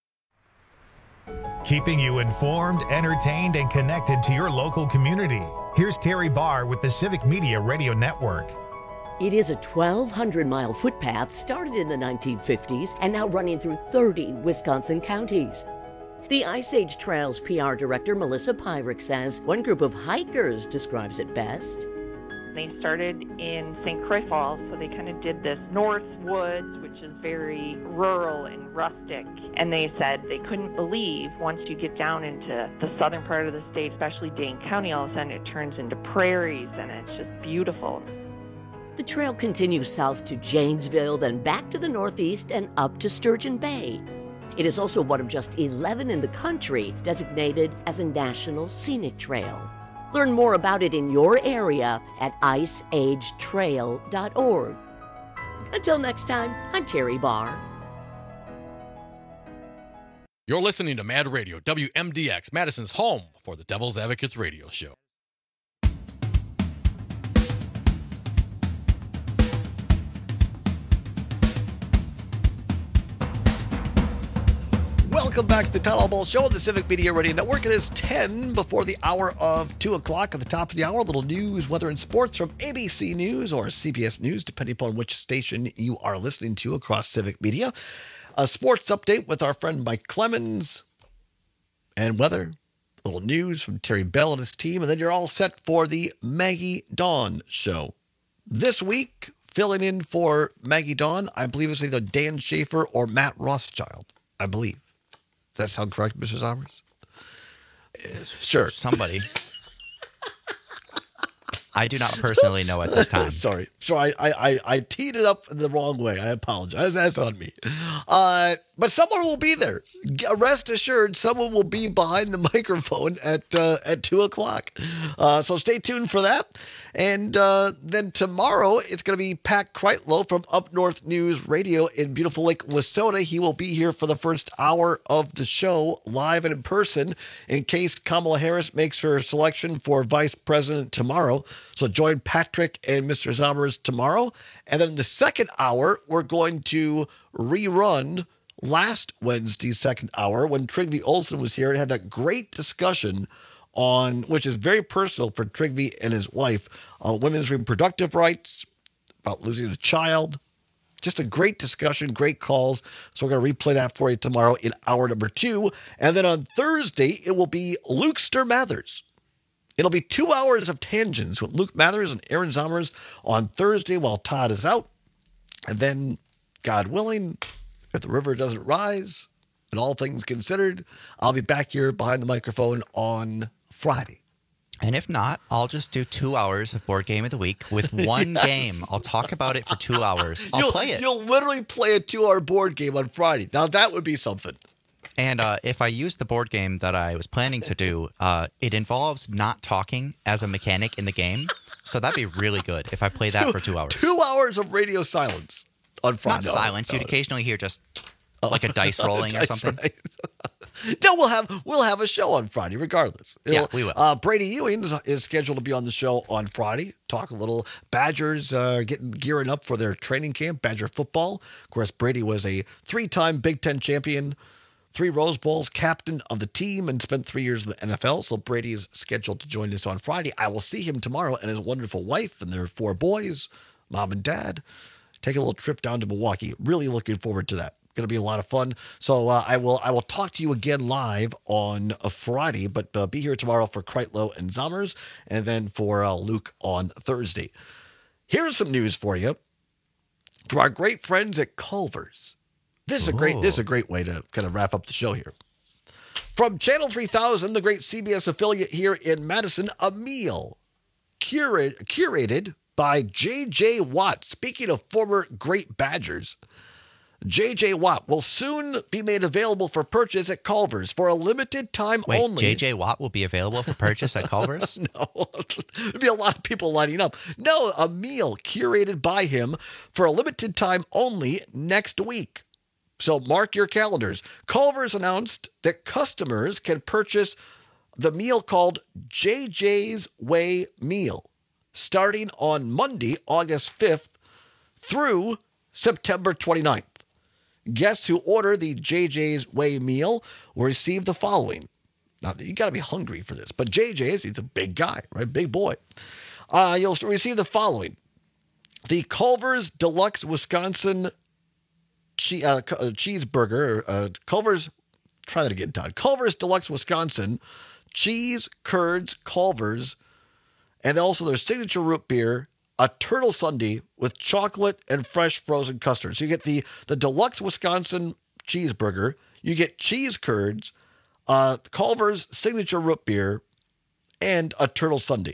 Keeping you informed, entertained, and connected to your local community. Here's Terry Barr with the Civic Media Radio Network. It is a twelve hundred mile footpath started in the nineteen fifties and now running through thirty Wisconsin counties. The Ice Age Trails P R director Melissa Pyrick says one group of hikers describes it best. They started in Saint Croix Falls, so they kind of did this North Woods, which is very rural and rustic. And they said they couldn't believe once you get down into the southern part of the state, especially Dane County, all of a sudden it turns into prairies, and it's just beautiful. The trail continues south to Janesville, then back to the northeast and up to Sturgeon Bay. It is also one of just eleven in the country designated as a National Scenic Trail. Learn more about it in your area at ice age trail dot org. Until next time, I'm Terry Barr. You're listening to Mad Radio, W M D X, Madison's home for the Devil's Advocates radio show. Welcome back to the Town Hall Ball Show on the Civic Media Radio Network. It is ten before the hour of two o'clock. At the top of the hour, a little news, weather, and sports from A B C News or C B S News, depending upon which station you are listening to across Civic Media. A sports update with our friend Mike Clemens. And weather, a little news from Terry Bell and his team. And then you're all set for the Maggie Dawn Show. This week, filling in for Maggie Dawn, I believe it's either Dan Schaefer or Matt Rothschild, I believe. Does that sound correct, Mister Sommers? Sure. Somebody. I do not personally know at this time. Sorry. Sorry, I, I, I teed it up the wrong way. I apologize. That's on me. Uh, but someone will be there. Rest assured, someone will be behind the microphone at uh, at two o'clock. Uh, so stay tuned for that. And uh, then tomorrow, it's going to be Pat Kreitlow from Up North News Radio in beautiful Lake Wissota. He will be here for the first hour of the show, live and in person, in case Kamala Harris makes her selection for vice president tomorrow. So join Patrick and Mister Zommers tomorrow. And then in the second hour, we're going to rerun last Wednesday's second hour when Trygve Olsen was here and had that great discussion on, which is very personal for Trygve and his wife, uh, women's reproductive rights, about losing a child. Just a great discussion, great calls. So we're going to replay that for you tomorrow in hour number two. And then on Thursday, it will be Lukester Mathers. It'll be two hours of tangents with Luke Mathers and Aaron Zommers on Thursday while Todd is out. And then, God willing, if the river doesn't rise, and all things considered, I'll be back here behind the microphone on Friday. And if not, I'll just do two hours of Board Game of the Week with one yes. game. I'll talk about it for two hours. I'll you'll, play it. You'll literally play a two-hour board game on Friday. Now, that would be something. And uh, if I use the board game that I was planning to do, uh, it involves not talking as a mechanic in the game. So that'd be really good if I play that two, for two hours. Two hours of radio silence on Friday. Not no, silence. No, You'd no. occasionally hear just like a dice rolling dice or something. Right. No, we'll have we'll have a show on Friday regardless. It'll, yeah, we will. Uh, Brady Ewing is, is scheduled to be on the show on Friday. Talk a little Badgers uh, getting gearing up for their training camp, Badger football. Of course, Brady was a three-time Big Ten champion, three Rose Bowls, captain of the team, and spent three years in the N F L. So Brady is scheduled to join us on Friday. I will see him tomorrow and his wonderful wife and their four boys, mom and dad. take a little trip down to Milwaukee. Really looking forward to that. Going to be a lot of fun. So uh, I will I will talk to you again live on a Friday, but uh, be here tomorrow for Kreitlow and Zommers, and then for uh, Luke on Thursday. Here's some news for you from our great friends at Culver's. This is a great this is a great way to kind of wrap up the show here. From Channel three thousand, the great C B S affiliate here in Madison, a meal curate, curated by J J Watt. Speaking of former great Badgers, J J Watt will soon be made available for purchase at Culver's for a limited time Wait, only. J J Watt will be available for purchase at Culver's? No, there'll be a lot of people lining up. No, a meal curated by him for a limited time only next week. So mark your calendars. Culver's announced that customers can purchase the meal called J J's Way Meal starting on Monday, August fifth through September twenty-ninth. Guests who order the J J's Way meal will receive the following. Now, you got to be hungry for this, but J J's, he's a big guy, right? Big boy. Uh, you'll receive the following. The Culver's Deluxe Wisconsin che- uh, uh, cheeseburger, uh, Culver's, try that again, Todd. Culver's Deluxe Wisconsin cheese, curds, Culver's, and also their signature root beer, a turtle sundae with chocolate and fresh frozen custard. So you get the, the Deluxe Wisconsin cheeseburger, you get cheese curds, uh, Culver's signature root beer, and a turtle sundae.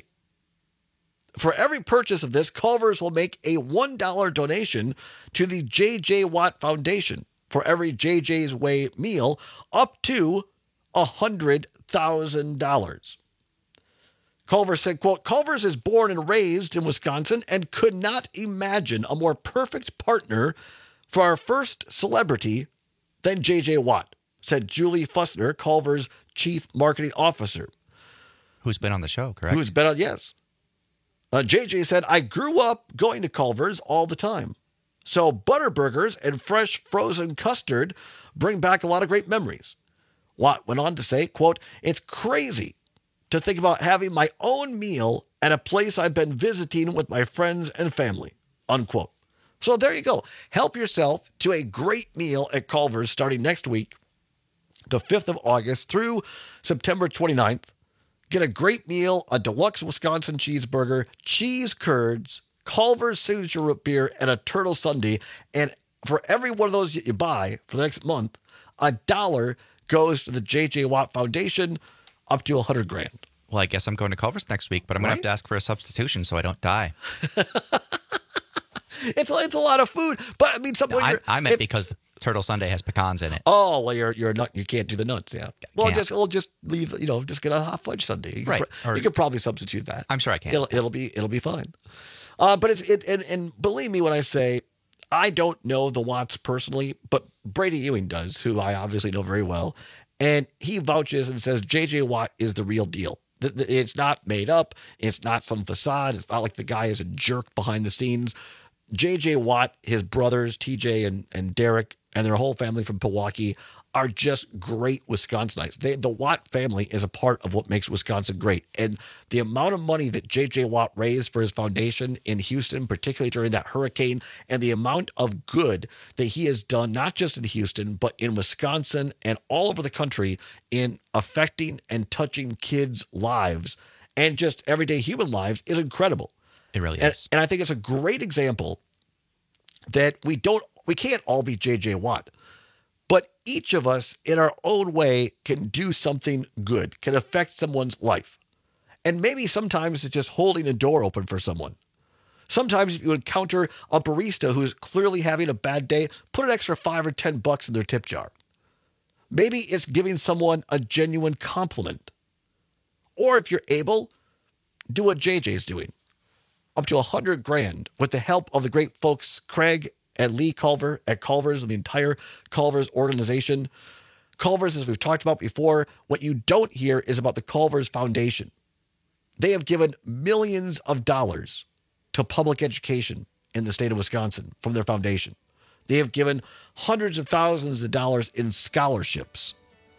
For every purchase of this, Culver's will make a one dollar donation to the J J Watt Foundation for every J J's Way meal, up to one hundred thousand dollars. Culver's said, quote, Culver's is born and raised in Wisconsin and could not imagine a more perfect partner for our first celebrity than J J Watt, said Julie Fussner, Culver's chief marketing officer. Who's been on the show, correct? Who's been on, yes. Uh, J J said, I grew up going to Culver's all the time. So Butterburgers and fresh frozen custard bring back a lot of great memories. Watt went on to say, quote, it's crazy to think about having my own meal at a place I've been visiting with my friends and family, unquote. So there you go. Help yourself to a great meal at Culver's starting next week, the fifth of August through September twenty-ninth. Get a great meal, a deluxe Wisconsin cheeseburger, cheese curds, Culver's signature root beer, and a turtle sundae. And for every one of those you buy for the next month, a dollar goes to the J J Watt Foundation, up to a hundred grand. Well, I guess I'm going to Culver's next week, but I'm right? going to have to ask for a substitution so I don't die. it's, it's a lot of food, but I mean, something. No, I, I meant if, because Turtle Sunday has pecans in it. Oh, well, you're you're not. You can't do the nuts, yeah. Well, can't. just we'll just leave. You know, just get a hot fudge sundae. You right. Could, or, you could probably substitute that. I'm sure I can. It'll it'll be it'll be fine. Uh, but it's it and, and believe me when I say I don't know the Watts personally, but Brady Ewing does, who I obviously know very well. And he vouches and says J J Watt is the real deal. It's not made up. It's not some facade. It's not like the guy is a jerk behind the scenes. J J Watt, his brothers, T J and, and Derek, and their whole family from Milwaukee are just great Wisconsinites. They, the Watt family is a part of what makes Wisconsin great. And the amount of money that J J Watt raised for his foundation in Houston, particularly during that hurricane, and the amount of good that he has done, not just in Houston, but in Wisconsin and all over the country in affecting and touching kids' lives and just everyday human lives is incredible. It really and, is. And I think it's a great example that we don't, we can't all be J J Watt. But each of us, in our own way, can do something good, can affect someone's life. And maybe sometimes it's just holding a door open for someone. Sometimes if you encounter a barista who's clearly having a bad day, put an extra five or ten bucks in their tip jar. Maybe it's giving someone a genuine compliment. Or if you're able, do what J J's doing. Up to a hundred grand with the help of the great folks Craig and Lee Culver at Culver's and the entire Culver's organization. Culver's, as we've talked about before, what you don't hear is about the Culver's Foundation. They have given millions of dollars to public education in the state of Wisconsin from their foundation. They have given hundreds of thousands of dollars in scholarships.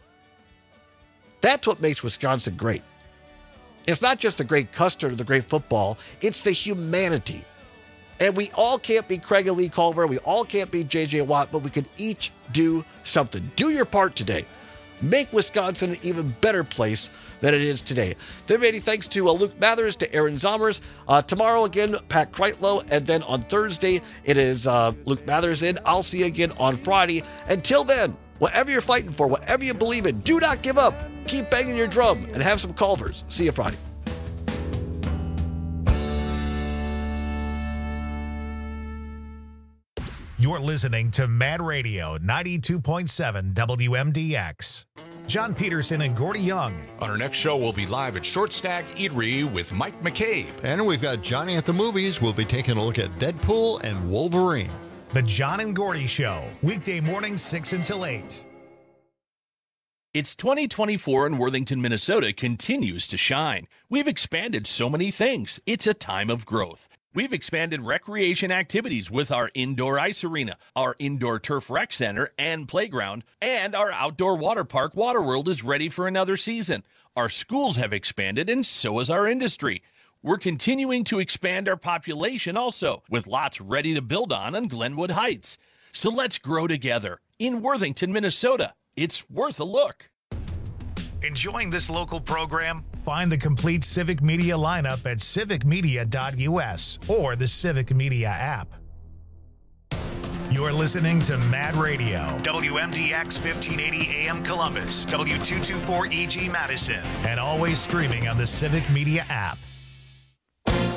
That's what makes Wisconsin great. It's not just the great custard or the great football. It's the humanity And we all can't be Craig and Lee Culver. We all can't be J J Watt, but we can each do something. Do your part today. Make Wisconsin an even better place than it is today. Then many thanks to uh, Luke Mathers, to Aaron Zomers. Uh, tomorrow again, Pat Kreitlow. And then on Thursday, it is uh, Luke Mathers in. I'll see you again on Friday. Until then, whatever you're fighting for, whatever you believe in, do not give up. Keep banging your drum and have some Culvers. See you Friday. You're listening to Mad Radio ninety-two point seven W M D X. John Peterson and Gordy Young. On our next show, we'll be live at Short Stack Eatery with Mike McCabe. And we've got Johnny at the Movies. We'll be taking a look at Deadpool and Wolverine. The John and Gordy Show, weekday mornings six until eight. It's twenty twenty-four and Worthington, Minnesota continues to shine. We've expanded so many things. It's a time of growth. We've expanded recreation activities with our indoor ice arena, our indoor turf rec center and playground, and our outdoor water park, Waterworld, is ready for another season. Our schools have expanded, and so has our industry. We're continuing to expand our population also, with lots ready to build on on Glenwood Heights. So let's grow together in Worthington, Minnesota. It's worth a look. Enjoying this local program? Find the complete Civic Media lineup at civic media dot U S or the Civic Media app. You're listening to Mad Radio, W M D X fifteen eighty A M Columbus, W two twenty-four E G Madison, and always streaming on the Civic Media app.